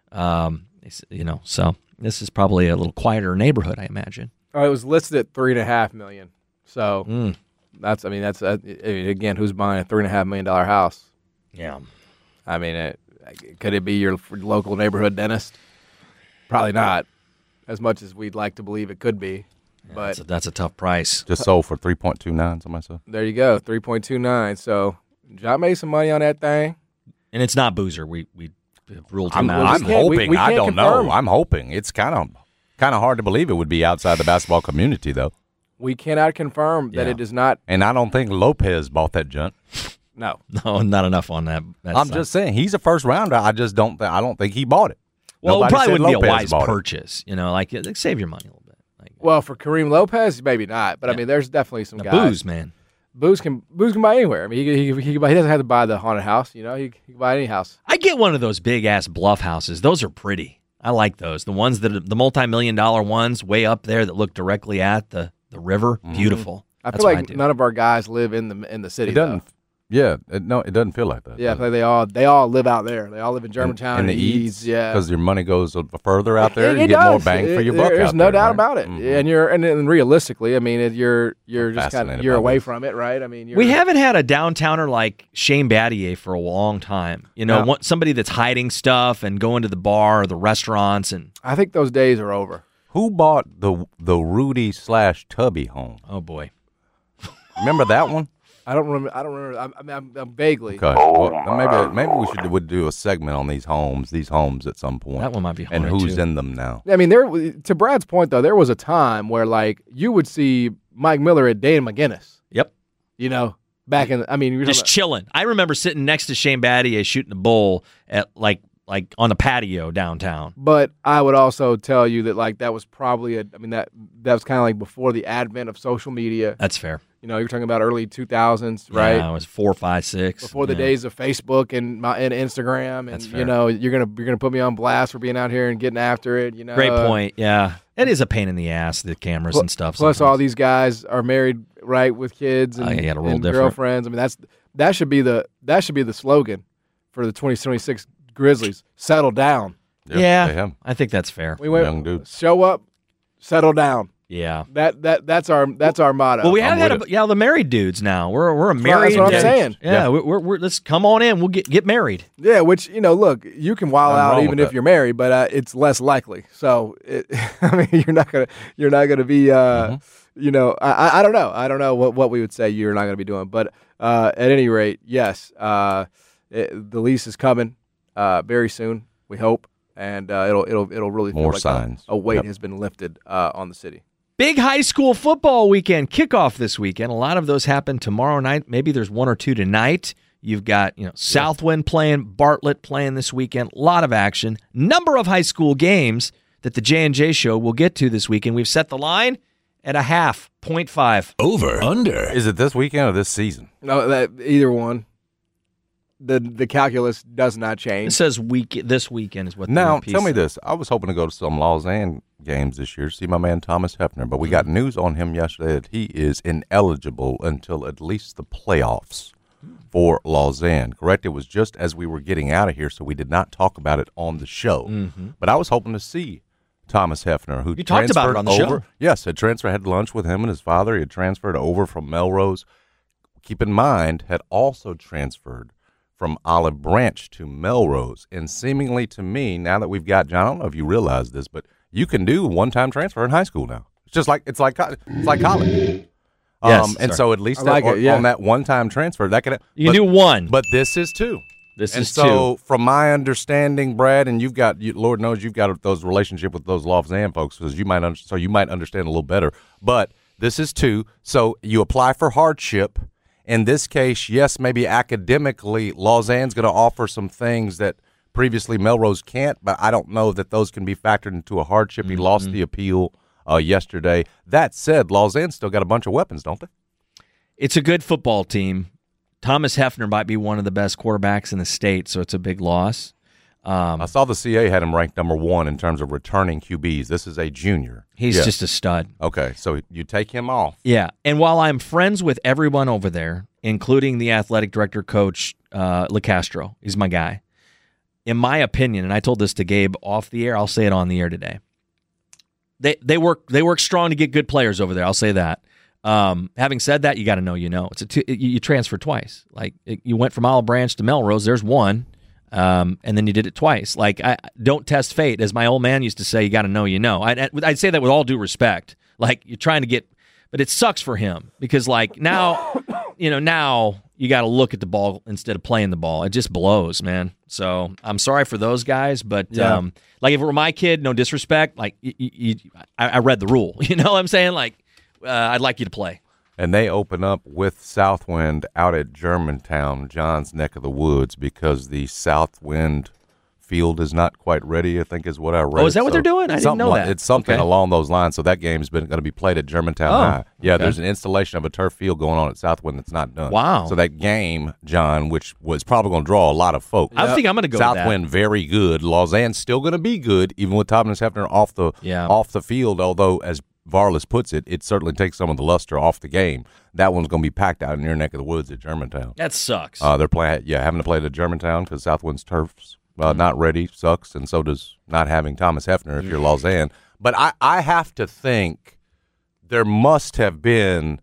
Um, you know, so this is probably a little quieter neighborhood, I imagine. Oh, it was listed at three and a half million. So Mm. that's, I mean, that's uh, I mean, again, who's buying a three and a half million dollar house? Yeah. I mean, it, could it be your local neighborhood dentist? Probably not, as much as we'd like to believe it could be. Yeah, but that's a, that's a tough price. Just sold for three point two nine. Somebody said. There you go, three point two nine. So John made some money on that thing. And it's not Boozer. We we ruled I'm, him out. I'm We can't- we- hoping. we I can't don't confirm. know. I'm hoping. It's kind of kind of hard to believe it would be outside the basketball community, though. We cannot confirm that Yeah. it is not. And I don't think Lopez bought that junk. No. No, not enough on that. that I'm side. just saying he's a first rounder. I just don't. Th- I don't think he bought it. Well, Nobody it probably said wouldn't be a Lopez wise bought it. purchase. You know, like, like save your money a little bit. Like, Well, for Kareem Lopez, maybe not. But I Yeah. mean, there's definitely some the guys. booze, man. Booze can Booze can buy anywhere. I mean, he he, he, can buy, he doesn't have to buy the haunted house. You know, he, he can buy any house. I get one of those big ass bluff houses. Those are pretty. I like those. The ones that are, the multi million dollar ones way up there that look directly at the, the river. Beautiful. I That's feel what like I do. none of our guys live in the in the city. It doesn't. though. Yeah. It, no, it doesn't feel like that. Yeah, I feel like they all they all live out there. They all live in Germantown in and the Eads. east. Yeah, Because your money goes further out there. It- you it get more does. bang for It- your buck. There's out no there, doubt right? about it. Mhm. And you're and, and realistically, I mean, it, you're you're just kind of fascinated you're by away this. from it, right? I mean, you're, We haven't had a downtowner like Shane Battier for a long time. You know, No. one, somebody that's hiding stuff and going to the bar or the restaurants. And I think those days are over. Who bought the the Rudy slash Tubby home? oh boy, Remember that one? I don't remember. I don't remember. I'm, I'm, I'm, I'm vaguely. Okay. Well, maybe maybe we should would do a segment on these homes, these homes at some point. that one might be and haunted, who's too. in them now? I mean, there. To Brad's point, though, there was a time where like you would see Mike Miller at Dane McGinnis. Yep. You know, back in. I mean, you're Just talking chilling. I remember sitting next to Shane Battier shooting a bull at like like on the patio downtown. But I would also tell you that like that was probably a. I mean that that was kind of like before the advent of social media. That's fair. You know, you're talking about early two thousands, right? Yeah, it was four, five, six. Before the Yeah. days of Facebook and my, and Instagram, and That's you fair. know, you're gonna you're gonna put me on blast for being out here and getting after it. You know, Great Uh, point. Yeah, it is a pain in the ass, the cameras Pl- and stuff. Plus, all sometimes. these guys are married, right, with kids and, Oh, yeah, you gotta roll and different. girlfriends. I mean, that's that should be the that should be the slogan for the twenty twenty-six Grizzlies. Settle down. Yep, yeah, they have. I think that's fair. We went Young dude. show up, settle down. Yeah. That that that's our that's our motto. Well, we have I'm had with a, yeah the married dudes now. We're we're a Well, married. that's what I'm dude. saying. Yeah, Yeah. We're, we're, we're let's come on in. We'll get get married. Yeah, which you know, look, you can wild Nothing out wrong even with if that. you're married, but uh, it's less likely. So, it, I mean, you're not gonna you're not gonna be, uh, Mm-hmm. you know, I, I I don't know, I don't know what, what we would say you're not gonna be doing, but uh, at any rate, yes, uh, it, the lease is coming uh, very soon. We hope, and uh, it'll it'll it'll really feel More like signs. A, a weight Yep. has been lifted uh, on the city. Big high school football weekend kickoff this weekend. A lot of those happen tomorrow night. Maybe there's one or two tonight. You've got you know Southwind playing, Bartlett playing this weekend. A lot of action. Number of high school games that the J and J show will get to this weekend. We've set the line at a half, point five. Over. Under. Is it this weekend or this season? No, that either one. The the calculus does not It change. says week this weekend is what. Now, the piece tell me said. this. I was hoping to go to some Lausanne games this year, see my man Thomas Hefner, but we got news on him yesterday that he is ineligible until at least the playoffs for Lausanne. Correct? It was just as we were getting out of here, so we did not talk about it on the show. Mm-hmm. But I was hoping to see Thomas Hefner, who You talked about it transferred on the over. show. Yes, had transferred, had lunch with him and his father. He had transferred over from Melrose. Keep in mind, had also transferred from Olive Branch to Melrose. And seemingly to me, now that we've got John, I don't know if you realize this, but you can do one-time transfer in high school now. It's just like it's like co- it's like college. Yes, um, and sorry. so at least I like that, it, yeah. on that one-time transfer, that can You can but, do one. But this is two. This and is so, from my understanding, Brad, and you've got, you, Lord knows, you've got those relationship with those Lausanne folks, because you might, under, so you might understand a little better. But this is two, so you apply for hardship. In this case, yes, maybe academically, Lausanne's going to offer some things that previously Melrose can't, but I don't know that those can be factored into a hardship. He lost the appeal uh, yesterday. That said, Lausanne's still got a bunch of weapons, don't they? It's a good football team. Thomas Hefner might be one of the best quarterbacks in the state, so it's a big loss. Um, I saw the C A had him ranked number one in terms of returning Q Bs. This is a junior. he's Yeah. just a stud. Okay, so you take him off. Yeah, and while I'm friends with everyone over there, including the athletic director, Coach uh, LeCastro, he's my guy. In my opinion, and I told this to Gabe off the air, I'll say it on the air today. They they work they work strong to get good players over there. I'll say that. Um, having said that, you got to know you know. It's a two, you, you transfer twice. Like it, you went from Olive Branch to Melrose. There's one, um, and then you did it twice. Like I don't test fate, as my old man used to say. You got to know you know. I, I'd say that with all due respect. Like you're trying to get, but it sucks for him because like now, you know, now you got to look at the ball instead of playing the ball. It just blows, man. So I'm sorry for those guys, but Yeah. um, like if it were my kid, no disrespect. Like you, you, I, I read the rule. You know what I'm saying? Like. Uh, I'd like you to play. And they open up with Southwind out at Germantown, John's neck of the woods, because the Southwind field is not quite ready, I think is what I read. Oh, is that what they're doing? I didn't something know like- that. It's something Okay. along those lines. So that game's been going to be played at Germantown Oh, High. Yeah, okay. there's an installation of a turf field going on at Southwind that's not done. Wow. So that game, John, which was probably going to draw a lot of folks. I think I'm going to go with that. Southwind very good. Lausanne's still going to be good, even with Thomas Hefner off the Yeah. off the field. Although, as Varlas puts it, it certainly takes some of the luster off the game. That one's going to be packed out in your neck of the woods at Germantown. That sucks. Uh, they're playing, yeah, having to play at Germantown because Southwind's turf's uh, not ready, sucks, and so does not having Thomas Hefner if you're Lausanne. But I, I have to think there must have been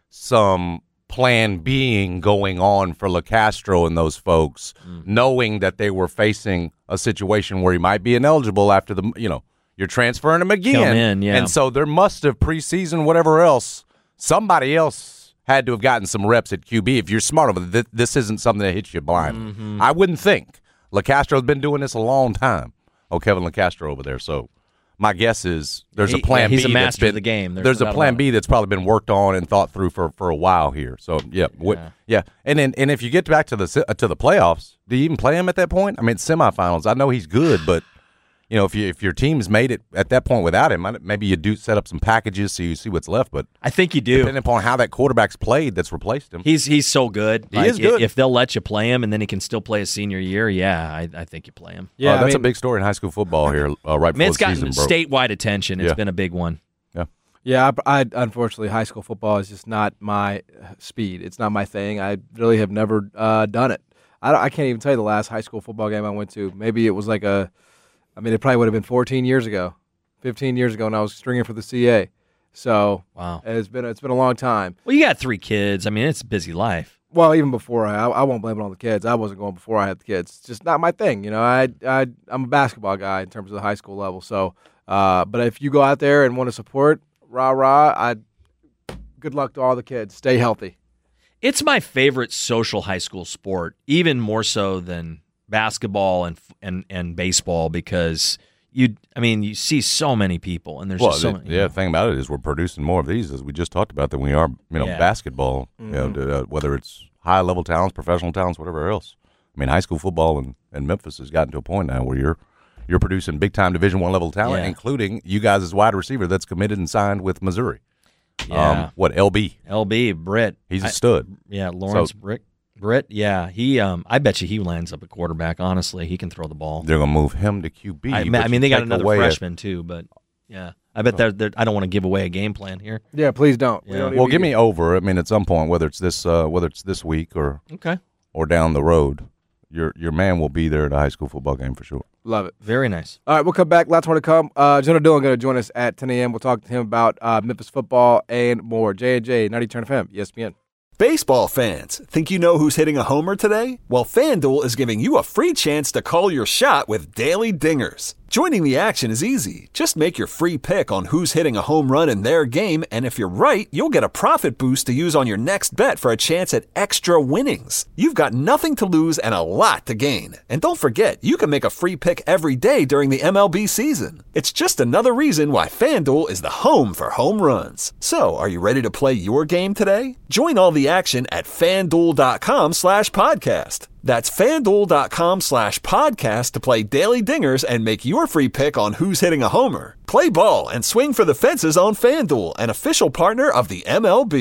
some plan B going on for LeCastro and those folks, knowing that they were facing a situation where he might be ineligible after the, you know, you're transferring him again. Come in, yeah. And so there must have preseason, whatever else, somebody else had to have gotten some reps at Q B. If you're smart over this, this isn't something that hits you blind. Mm-hmm. I wouldn't think. LeCastro's been doing this a long time. Oh, Kevin LeCastro over there. So my guess is there's He- a plan yeah, he's B a that's master been, of the game. There's There's no a doubt plan about B that's probably been worked on and thought through for, for a while here. So yeah, what, Yeah. yeah. And then and if you get back to the uh, to the playoffs, do you even play him at that point? I mean, semifinals. I know he's good, but you know, if you if your team's made it at that point without him, maybe you do set up some packages so you see what's left. But I think you do. depending upon how that quarterback's played, that's replaced him. He's he's so good. He Like, is good. If they'll let you play him and then he can still play his senior year, yeah, I, I think you play him. Yeah, Uh, I that's mean- a big story in high school football here, uh, right I mean, before it's the gotten season broke. statewide attention. It's Yeah. been a big one. Yeah. Yeah, I, I unfortunately high school football is just not my uh, speed. It's not my thing. I really have never uh, done it. I, don't- I can't even tell you the last high school football game I went to. Maybe it was like a, I mean, it probably would have been fourteen years ago, fifteen years ago, when I was stringing for the C A. So Wow. it's been it's been a long time. Well, you got three kids. I mean, it's a busy life. Well, even before I, I won't blame it on the kids. I wasn't going before I had the kids. It's just not my thing. You know, I, I I'm a basketball guy in terms of the high school level. So, uh, but if you go out there and want to support, rah rah, I, good luck to all the kids. Stay healthy. It's my favorite social high school sport, even more so than basketball and and and baseball, because you, I mean, you see so many people, and there's Well, just so the, many. yeah, the thing about it is we're producing more of these, as we just talked about, than we are, you know, Yeah. basketball. You know, to, uh, whether it's high level talents, professional talents, whatever else. I mean, high school football in, in Memphis has gotten to a point now where you're you're producing big time Division One level talent, Yeah. including you guys as wide receiver that's committed and signed with Missouri. Yeah. Um, what L B? L B Britt, He's a I- stud. Yeah, Lawrence So- Brick. Britt, yeah, he. Um, I bet you he lands up at quarterback. Honestly, he can throw the ball. They're gonna move him to Q B. I, but I mean, you they got take another away a- freshman too, but yeah, I bet they're, they're. I don't want to give away a game plan here. Yeah, please don't. We Yeah. don't Well, even give get- me over. I mean, at some point, whether it's this uh, whether it's this week or Okay, or down the road, your your man will be there at a high school football game for sure. Love it. very nice. All right, we'll come back. Lots more to come. Uh, Jonah Dillon going to join us at ten a.m. We'll talk to him about uh, Memphis football and more. J and J, ninety Turn F M, E S P N. Baseball fans, think you know who's hitting a homer today? Well, FanDuel is giving you a free chance to call your shot with Daily Dingers. Joining the action is easy. Just make your free pick on who's hitting a home run in their game, and if you're right, you'll get a profit boost to use on your next bet for a chance at extra winnings. You've got nothing to lose and a lot to gain. And don't forget, you can make a free pick every day during the M L B season. It's just another reason why FanDuel is the home for home runs. So, are you ready to play your game today? Join all the action at FanDuel.com slash podcast. That's FanDuel.com slash podcast to play Daily Dingers and make your free pick on who's hitting a homer. Play ball and swing for the fences on FanDuel, an official partner of the M L B.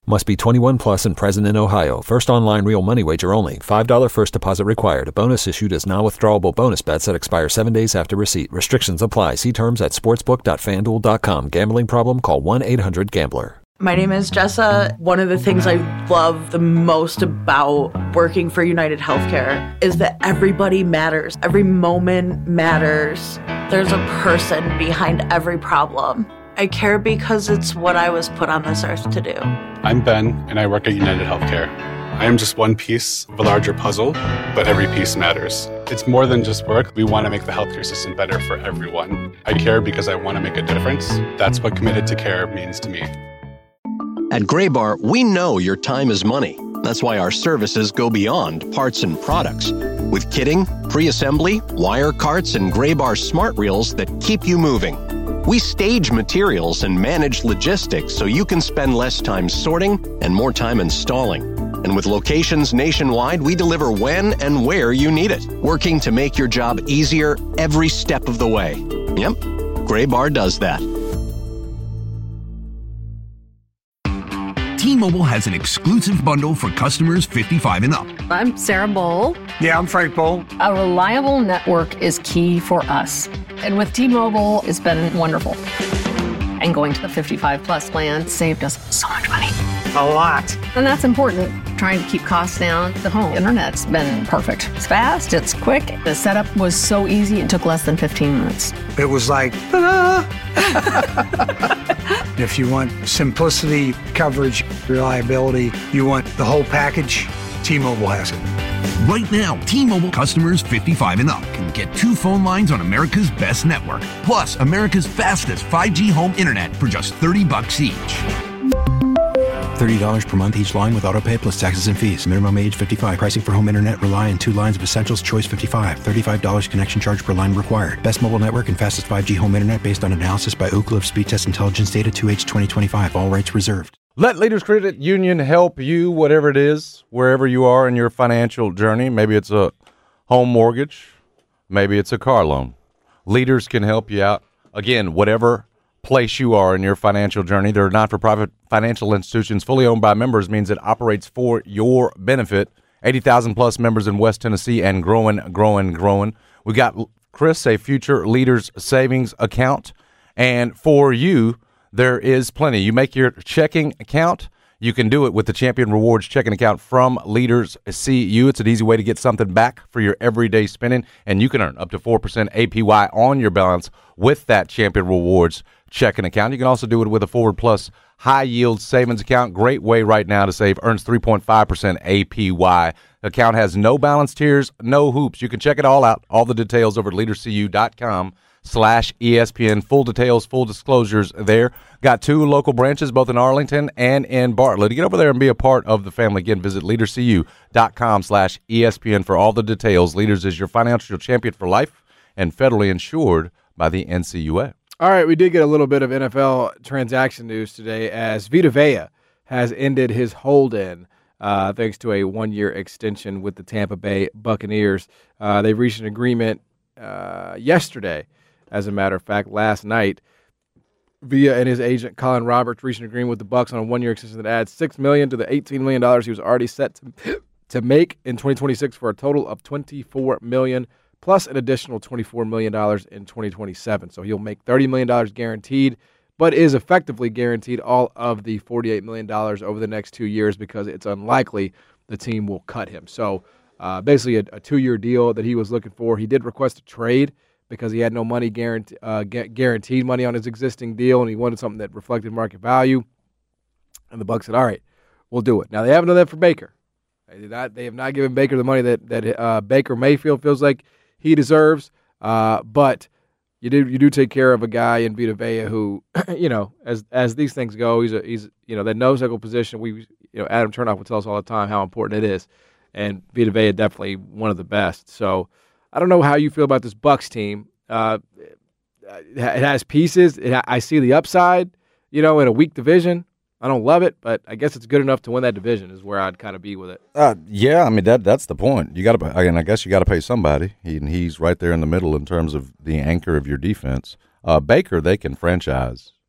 Must be twenty-one plus and present in Ohio. First online real money wager only. five dollars first deposit required. A bonus issued as non-withdrawable bonus bets that expire seven days after receipt. Restrictions apply. See terms at sportsbook dot fan duel dot com. Gambling problem? Call one eight hundred gambler. My name is Jessa. One of the things I love the most about working for United Healthcare is that everybody matters. Every moment matters. There's a person behind every problem. I care because it's what I was put on this earth to do. I'm Ben, and I work at United Healthcare. I am just one piece of a larger puzzle, but every piece matters. It's more than just work. We want to make the healthcare system better for everyone. I care because I want to make a difference. That's what committed to care means to me. At Graybar, we know your time is money. That's why our services go beyond parts and products. With kitting, pre-assembly, wire carts, and Graybar smart reels that keep you moving. We stage materials and manage logistics so you can spend less time sorting and more time installing. And with locations nationwide, we deliver when and where you need it, working to make your job easier every step of the way. Yep, Graybar does that. T-Mobile has an exclusive bundle for customers fifty-five and up. I'm Sarah Bowl. Yeah, I'm Frank Bowl. A reliable network is key for us. And with T-Mobile, it's been wonderful. And going to the fifty-five plus plan saved us so much money. A lot. And that's important. Trying to keep costs down. The home internet's been perfect. It's fast, it's quick. The setup was so easy, it took less than fifteen minutes. It was like, ta-da! If you want simplicity, coverage, reliability, you want the whole package, T-Mobile has it. Right now, T-Mobile customers fifty-five and up can get two phone lines on America's best network, plus America's fastest five G home internet for just thirty bucks each. thirty dollars per month each line with autopay plus taxes and fees. Minimum age fifty-five. Pricing for home internet rely on two lines of Essentials Choice fifty-five. thirty-five dollars connection charge per line required. Best mobile network and fastest five G home internet based on analysis by Ookla of Speed Test Intelligence data two H twenty twenty-five. All rights reserved. Let Leaders Credit Union help you, whatever it is, wherever you are in your financial journey. Maybe it's a home mortgage. Maybe it's a car loan. Leaders can help you out. Again, whatever place you are in your financial journey. They're not-for-profit financial institutions fully owned by members, means it operates for your benefit. eighty thousand plus members in West Tennessee and growing, growing, growing. We got, Chris, a Future Leaders Savings account. And for you, there is plenty. You make your checking account. You can do it with the Champion Rewards checking account from Leaders C U. It's an easy way to get something back for your everyday spending, and you can earn up to four percent A P Y on your balance with that Champion Rewards checking account. You can also do it with a Forward Plus high-yield savings account. Great way right now to save. Earns three point five percent A P Y. The account has no balance tiers, no hoops. You can check it all out. All the details over at leaderscu.com slash ESPN. Full details, full disclosures there. Got two local branches, both in Arlington and in Bartlett. To get over there and be a part of the family, again, visit leaderscu.com slash ESPN for all the details. Leaders is your financial champion for life and federally insured by the N C U A. All right, we did get a little bit of N F L transaction news today as Vita Vea has ended his hold-in uh, thanks to a one-year extension with the Tampa Bay Buccaneers. Uh, they reached an agreement uh, yesterday, as a matter of fact, last night. Vea and his agent Colin Roberts reached an agreement with the Bucs on a one-year extension that adds six million dollars to the eighteen million dollars he was already set to, to make in twenty twenty-six for a total of twenty-four million dollars. Plus an additional twenty-four million dollars in twenty twenty-seven. So he'll make thirty million dollars guaranteed, but is effectively guaranteed all of the forty-eight million dollars over the next two years because it's unlikely the team will cut him. So uh, basically a, a two-year deal that he was looking for. He did request a trade because he had no money guarantee, uh, guaranteed money on his existing deal, and he wanted something that reflected market value. And the Bucs said, all right, we'll do it. Now, they haven't done that for Baker. They, did not, they have not given Baker the money that, that uh, Baker Mayfield feels like he deserves, uh, but you do you do take care of a guy in Vita Vea who, you know, as as these things go, he's a, he's you know that nose tackle position. We you know Adam Chernoff would tell us all the time how important it is, and Vita Vea definitely one of the best. So I don't know how you feel about this Bucs team. Uh, it has pieces. It ha- I see the upside, you know, in a weak division. I don't love it, but I guess it's good enough to win that division is where I'd kind of be with it. Uh, yeah, I mean, that that's the point. You got to, I mean, I guess you got to pay somebody, he, and he's right there in the middle in terms of the anchor of your defense. Uh, Baker, they can franchise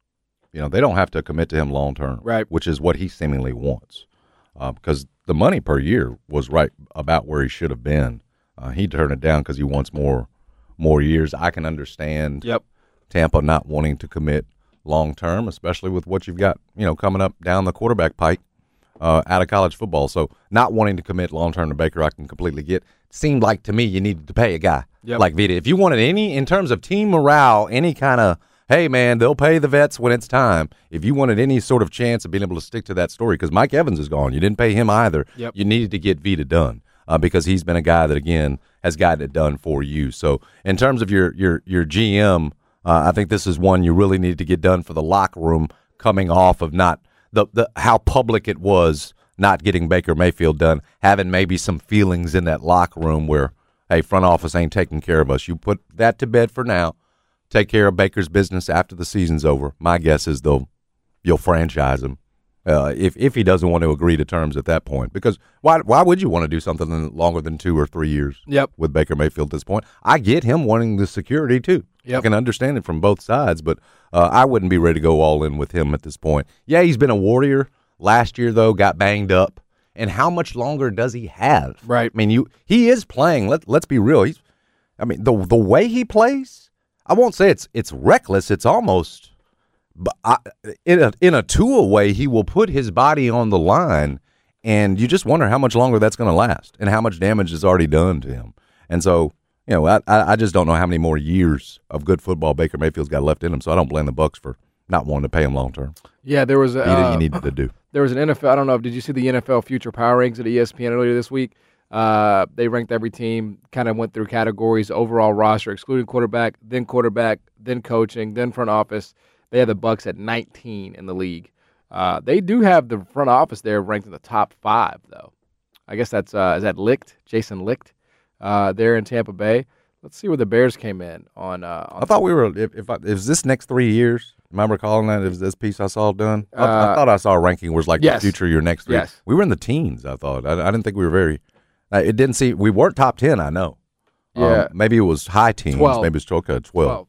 You know, they don't have to commit to him long term, right? Which is what he seemingly wants, uh, because the money per year was right about where he should have been. Uh, he turned it down because he wants more more years. I can understand. Yep. Tampa not wanting to commit long term, especially with what you've got, you know, coming up down the quarterback pike uh, out of college football. So not wanting to commit long term to Baker, I can completely get. Seemed like to me you needed to pay a guy yep. like Vita. If you wanted any, in terms of team morale, any kind of, hey, man, they'll pay the vets when it's time. If you wanted any sort of chance of being able to stick to that story, because Mike Evans is gone. You didn't pay him either. Yep. You needed to get Vita done uh, because he's been a guy that, again, has gotten it done for you. So in terms of your your your G M, uh, I think this is one you really need to get done for the locker room coming off of not the, the how public it was not getting Baker Mayfield done, having maybe some feelings in that locker room where, hey, front office ain't taking care of us. You put that to bed for now. Take care of Baker's business after the season's over. My guess is they'll you'll franchise him uh, if if he doesn't want to agree to terms at that point. Because why why would you want to do something longer than two or three years yep. with Baker Mayfield at this point? I get him wanting the security too. Yep. I can understand it from both sides, but uh, I wouldn't be ready to go all in with him at this point. Yeah, he's been a warrior. Last year, though, got banged up. And how much longer does he have? Right. I mean, you he is playing. Let let's be real. He's, I mean, the the way he plays, I won't say it's it's reckless. It's almost, but I, in a in a two way, he will put his body on the line, and you just wonder how much longer that's going to last, and how much damage is already done to him. And so, you know, I I just don't know how many more years of good football Baker Mayfield's got left in him. So I don't blame the Bucs for not wanting to pay him long term. Yeah, there was a, you, uh, you needed to do. There was an N F L. I don't know. Did you see the N F L future power rankings at E S P N earlier this week? Uh, they ranked every team, kind of went through categories, overall roster, excluding quarterback, then quarterback, then coaching, then front office. They have the Bucs at nineteen in the league. Uh, they do have the front office there ranked in the top five, though. I guess that's uh, is that Licht, Jason Licht, uh, there in Tampa Bay. Let's see where the Bears came in on. Uh, on I thought we were. If if, I, if this next three years. Remember calling that? It was this piece I saw done. I, Uh, I thought I saw a ranking was like yes. the future of your next three. Yes. We were in the teens. I thought. I, I didn't think we were very. Uh, it didn't see. We weren't top ten. I know. Yeah. Um, maybe it was high teens. twelve. Maybe it was twelve. twelve.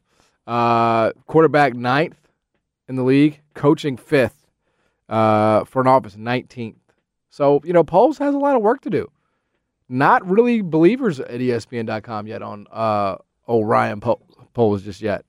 Uh, quarterback ninth in the league, coaching fifth, uh, front office nineteenth. So you know, Poles has a lot of work to do. Not really believers at E S P N dot com yet on uh, old Ryan Poles just yet.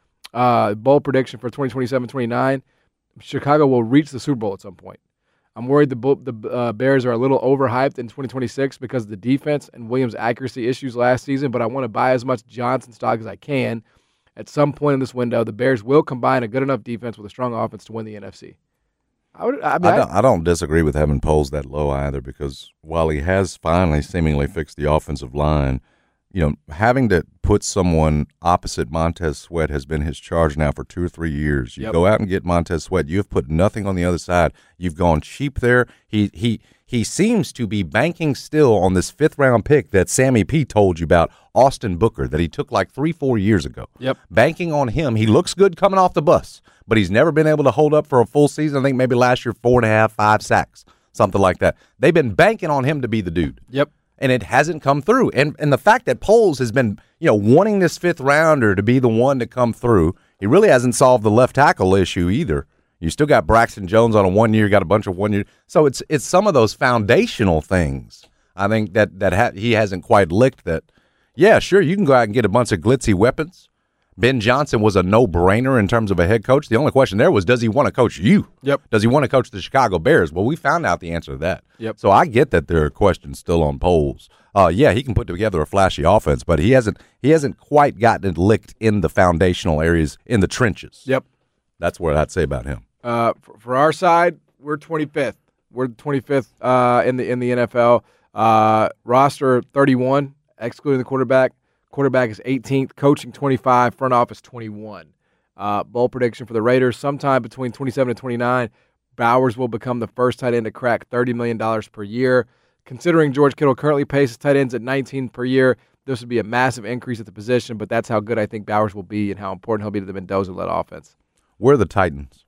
Uh, bold prediction for twenty twenty-seven twenty-nine, Chicago will reach the Super Bowl at some point. I'm worried the the uh, Bears are a little overhyped in twenty twenty-six because of the defense and Williams' accuracy issues last season, but I want to buy as much Johnson stock as I can. At some point in this window, the Bears will combine a good enough defense with a strong offense to win the N F C. I, would, I, mean, I, don't, I don't disagree with having Poles that low either, because while he has finally seemingly fixed the offensive line, you know, having to put someone opposite Montez Sweat has been his charge now for two or three years. You Yep. go out and get Montez Sweat. You have put nothing on the other side. You've gone cheap there. He he he seems to be banking still on this fifth round pick that Sammy P told you about, Austin Booker, that he took like three, four years ago. Yep. Banking on him. He looks good coming off the bus, but he's never been able to hold up for a full season. I think maybe last year, four and a half, five sacks, something like that. They've been banking on him to be the dude. Yep. And it hasn't come through. And and the fact that Poles has been, you know, wanting this fifth rounder to be the one to come through, he really hasn't solved the left tackle issue either. You still got Braxton Jones on a one year, got a bunch of one year. So it's it's some of those foundational things, I think, that that ha- he hasn't quite licked. That, yeah, sure, you can go out and get a bunch of glitzy weapons. Ben Johnson was a no-brainer in terms of a head coach. The only question there was, does he want to coach you? Yep. Does he want to coach the Chicago Bears? Well, we found out the answer to that. Yep. So I get that there are questions still on Poles. Uh, yeah, he can put together a flashy offense, but he hasn't he hasn't quite gotten it licked in the foundational areas, in the trenches. Yep. That's what I'd say about him. Uh, for, for our side, we're twenty-fifth. We're twenty-fifth uh, in the in the N F L. Uh, roster thirty-one, excluding the quarterback. Quarterback is eighteenth, coaching twenty-five, front office twenty-one. Uh, bold prediction for the Raiders, sometime between twenty-seven and twenty-nine, Bowers will become the first tight end to crack thirty million dollars per year. Considering George Kittle currently pays his tight ends at nineteen per year, this would be a massive increase at the position, but that's how good I think Bowers will be and how important he'll be to the Mendoza-led offense. Where are the Titans?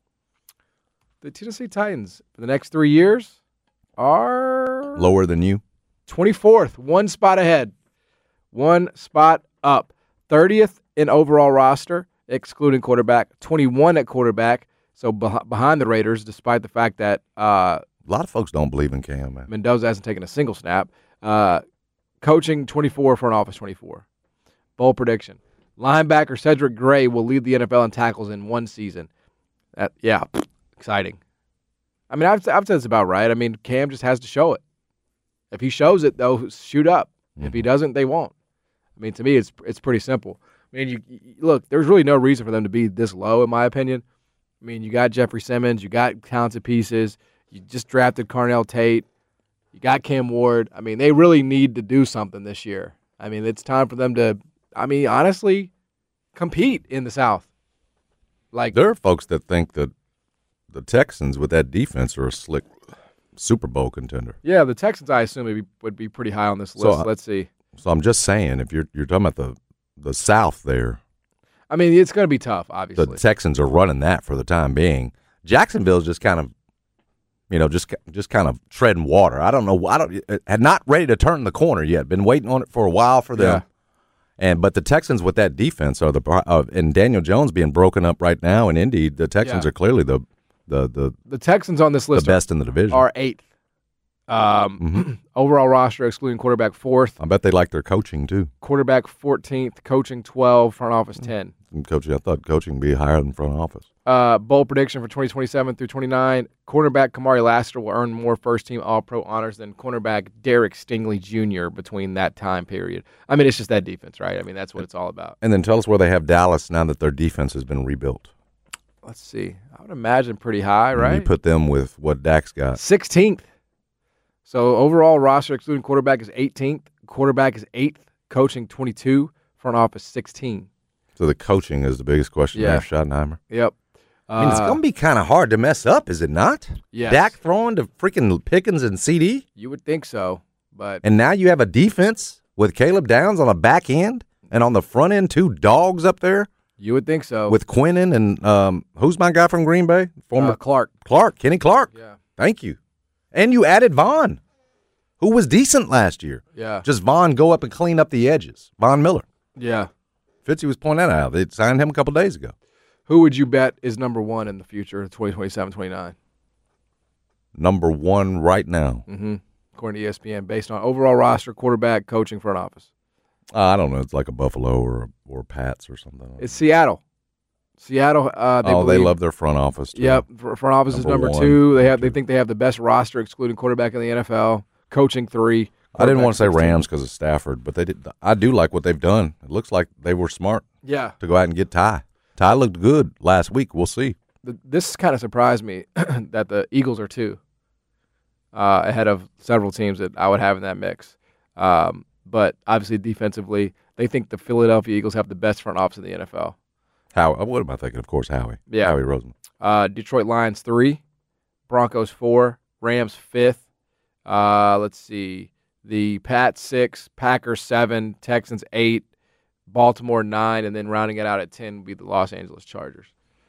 The Tennessee Titans for the next three years are Lower than you? twenty-fourth, one spot ahead. One spot up. thirtieth in overall roster, excluding quarterback. twenty-one at quarterback. So beh- behind the Raiders, despite the fact that uh, a lot of folks don't believe in Cam, man. Mendoza hasn't taken a single snap. Uh, coaching twenty-four, front office twenty-four. Bold prediction. Linebacker Cedric Gray will lead the N F L in tackles in one season. That, yeah, exciting. I mean, I've, I've said this about right. I mean, Cam just has to show it. If he shows it, they'll shoot up. Mm-hmm. If he doesn't, they won't. I mean, to me, it's it's pretty simple. I mean, you, you look, there's really no reason for them to be this low, in my opinion. I mean, you got Jeffrey Simmons, you got talented pieces, you just drafted Carnell Tate, you got Cam Ward. I mean, they really need to do something this year. I mean, it's time for them to, I mean, honestly, compete in the South. Like there are folks that think that the Texans with that defense are a slick Super Bowl contender. Yeah, the Texans, I assume, would be, would be pretty high on this list. So, Let's see. So I'm just saying, if you're you're talking about the the South there, I mean, it's going to be tough. Obviously, the Texans are running that for the time being. Jacksonville's just kind of, you know, just just kind of treading water. I don't know. I don't had not ready to turn the corner yet. Been waiting on it for a while for them. Yeah. And but the Texans with that defense are the uh, and Daniel Jones being broken up right now, and indeed the Texans yeah. are clearly the the the the Texans on this list the best in the division are eighth. Um, mm-hmm. Overall roster excluding quarterback fourth. I bet they like their coaching too. Quarterback fourteenth, coaching twelve, front office ten. And coaching, I thought coaching would be higher than front office. Uh, bold prediction for twenty twenty-seven through twenty-nine. Cornerback Kamari Lassiter will earn more first-team All-Pro honors than cornerback Derek Stingley Junior between that time period. I mean, it's just that defense, right? I mean, that's what it's all about. And then tell us where they have Dallas now that their defense has been rebuilt. Let's see. I would imagine pretty high, right? And you put them with what Dak's got. sixteenth. So overall roster excluding quarterback is eighteenth. Quarterback is eighth. Coaching twenty-two. Front office sixteen. So the coaching is the biggest question yeah. there, Schottenheimer. Yep. Uh, I mean, it's going to be kind of hard to mess up, is it not? Yes. Dak throwing to freaking Pickens and C D? You would think so, but and now you have a defense with Caleb Downs on the back end and on the front end, two dogs up there. You would think so. With Quinnen and um, who's my guy from Green Bay? Former uh, Clark. Clark, Kenny Clark. Yeah. Thank you. And you added Vaughn, who was decent last year. Yeah. Just Vaughn go up and clean up the edges. Von Miller. Yeah. Fitzy was pointing that out. They signed him a couple days ago. Who would you bet is number one in the future of twenty twenty-seven twenty-nine? Number one right now. Mm-hmm. According to E S P N, based on overall roster, quarterback, coaching, front office. Uh, I don't know. It's like a Buffalo or or Pats or something. It's Seattle. Seattle. Uh, they oh, believe, they love their front office too. Yep, front office number is number one, two. They have. They think they have the best roster, excluding quarterback in the N F L. Coaching three. I didn't want to say Rams because of Stafford, but they did. I do like what they've done. It looks like they were smart. Yeah. To go out and get Ty. Ty looked good last week. We'll see. The, this kind of surprised me that the Eagles are two uh, ahead of several teams that I would have in that mix. Um, but obviously, defensively, they think the Philadelphia Eagles have the best front office in the N F L. How? What am I thinking? Of course, Howie. Yeah. Howie Roseman. Uh, Detroit Lions three, Broncos four, Rams fifth. Uh, let's see. The Pats six, Packers seven, Texans eight, Baltimore nine, and then rounding it out at ten would be the Los Angeles Chargers.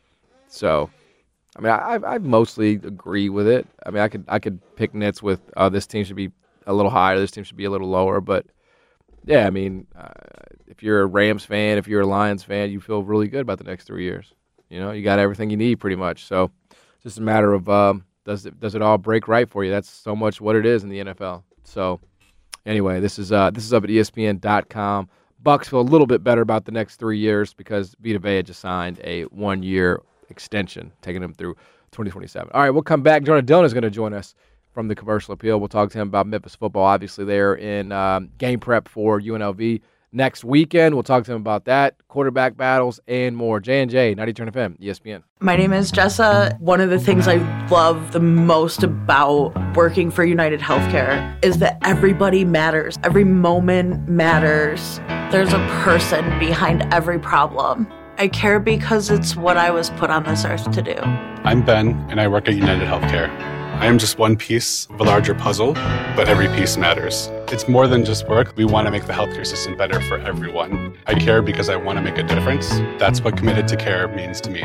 So, I mean, I I mostly agree with it. I mean, I could I could pick nits with uh, this team should be a little higher, this team should be a little lower, but yeah, I mean, uh, if you're a Rams fan, if you're a Lions fan, you feel really good about the next three years. You know, you got everything you need pretty much. So, it's just a matter of um, does it does it all break right for you? That's so much what it is in the N F L. So. Anyway, this is uh, this is up at E S P N dot com. Bucs feel a little bit better about the next three years because Vita Vea just signed a one-year extension, taking them through twenty twenty-seven. All right, we'll come back. Jonah Dillon is going to join us from the Commercial Appeal. We'll talk to him about Memphis football. Obviously, they're in um, game prep for U N L V next weekend. We'll talk to him about that, quarterback battles, and more. J and J, ninety Turn F M, E S P N. My name is Jessa. One of the things I love the most about working for United Healthcare is that everybody matters. Every moment matters. There's a person behind every problem. I care because it's what I was put on this earth to do. I'm Ben, and I work at United Healthcare. I am just one piece of a larger puzzle, but every piece matters. It's more than just work. We want to make the healthcare system better for everyone. I care because I want to make a difference. That's what Committed to Care means to me.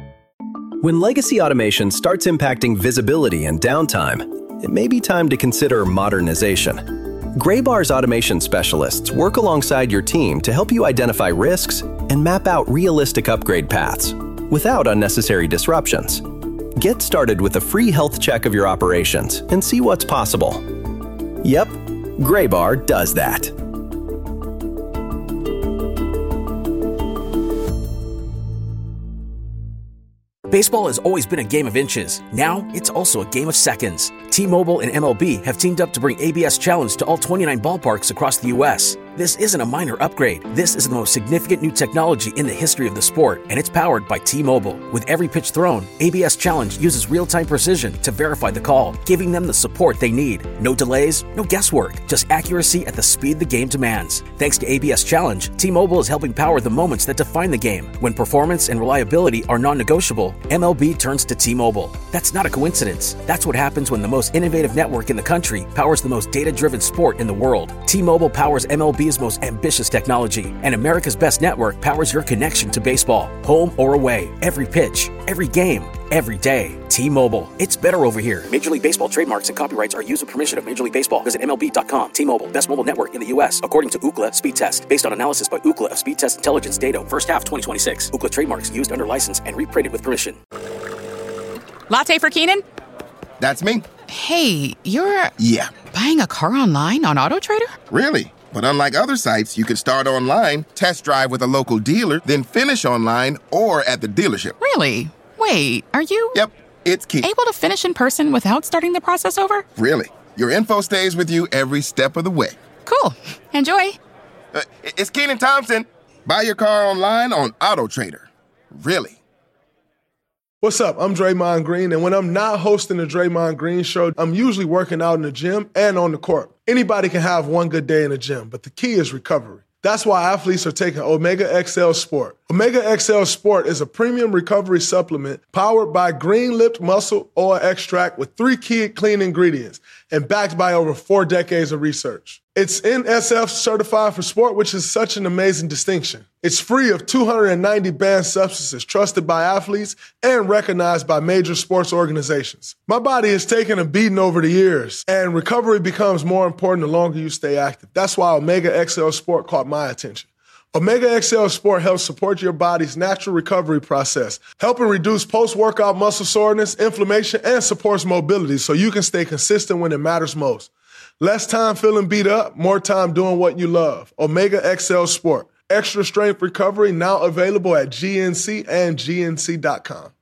When legacy automation starts impacting visibility and downtime, it may be time to consider modernization. Graybar's automation specialists work alongside your team to help you identify risks and map out realistic upgrade paths. without unnecessary disruptions. Get started with a free health check of your operations and see what's possible. Yep, Graybar does that. Baseball has always been a game of inches. Now, it's also a game of seconds. T-Mobile and M L B have teamed up to bring A B S Challenge to all twenty-nine ballparks across the U S This isn't a minor upgrade. This is the most significant new technology in the history of the sport, and it's powered by T-Mobile. With every pitch thrown, A B S Challenge uses real-time precision to verify the call, giving them the support they need. No delays, no guesswork, just accuracy at the speed the game demands. Thanks to A B S Challenge, T-Mobile is helping power the moments that define the game. When performance and reliability are non-negotiable, M L B turns to T-Mobile. That's not a coincidence. That's what happens when the most innovative network in the country powers the most data-driven sport in the world. T-Mobile powers M L B's most ambitious technology, and America's Best Network powers your connection to baseball, home or away. Every pitch, every game, every day. T-Mobile. It's better over here. Major League Baseball trademarks and copyrights are used with permission of Major League Baseball. Visit M L B dot com. T-Mobile. Best mobile network in the U S according to Ookla Speed Test. Based on analysis by Ookla of Speed Test Intelligence data. First half twenty twenty-six. Ookla trademarks used under license and reprinted with permission. Latte for Keenan? That's me. Hey, you're... Yeah. Buying a car online on AutoTrader? Really? But unlike other sites, you can start online, test drive with a local dealer, then finish online or at the dealership. Really? Wait, are you... Yep, it's Key. Able to finish in person without starting the process over? Really. Your info stays with you every step of the way. Cool. Enjoy. Uh, it's Keenan Thompson. Buy your car online on AutoTrader. Really. What's up? I'm Draymond Green, and when I'm not hosting the Draymond Green Show, I'm usually working out in the gym and on the court. Anybody can have one good day in the gym, but the key is recovery. That's why athletes are taking Omega X L Sport. Omega X L Sport is a premium recovery supplement powered by green-lipped muscle oil extract with three key clean ingredients and backed by over four decades of research. It's N S F certified for sport, which is such an amazing distinction. It's free of two hundred ninety banned substances trusted by athletes and recognized by major sports organizations. My body has taken a beating over the years, and recovery becomes more important the longer you stay active. That's why Omega X L Sport caught my attention. Omega X L Sport helps support your body's natural recovery process, helping reduce post-workout muscle soreness, inflammation, and supports mobility so you can stay consistent when it matters most. Less time feeling beat up, more time doing what you love. Omega X L Sport. Extra strength recovery now available at G N C and G N C dot com.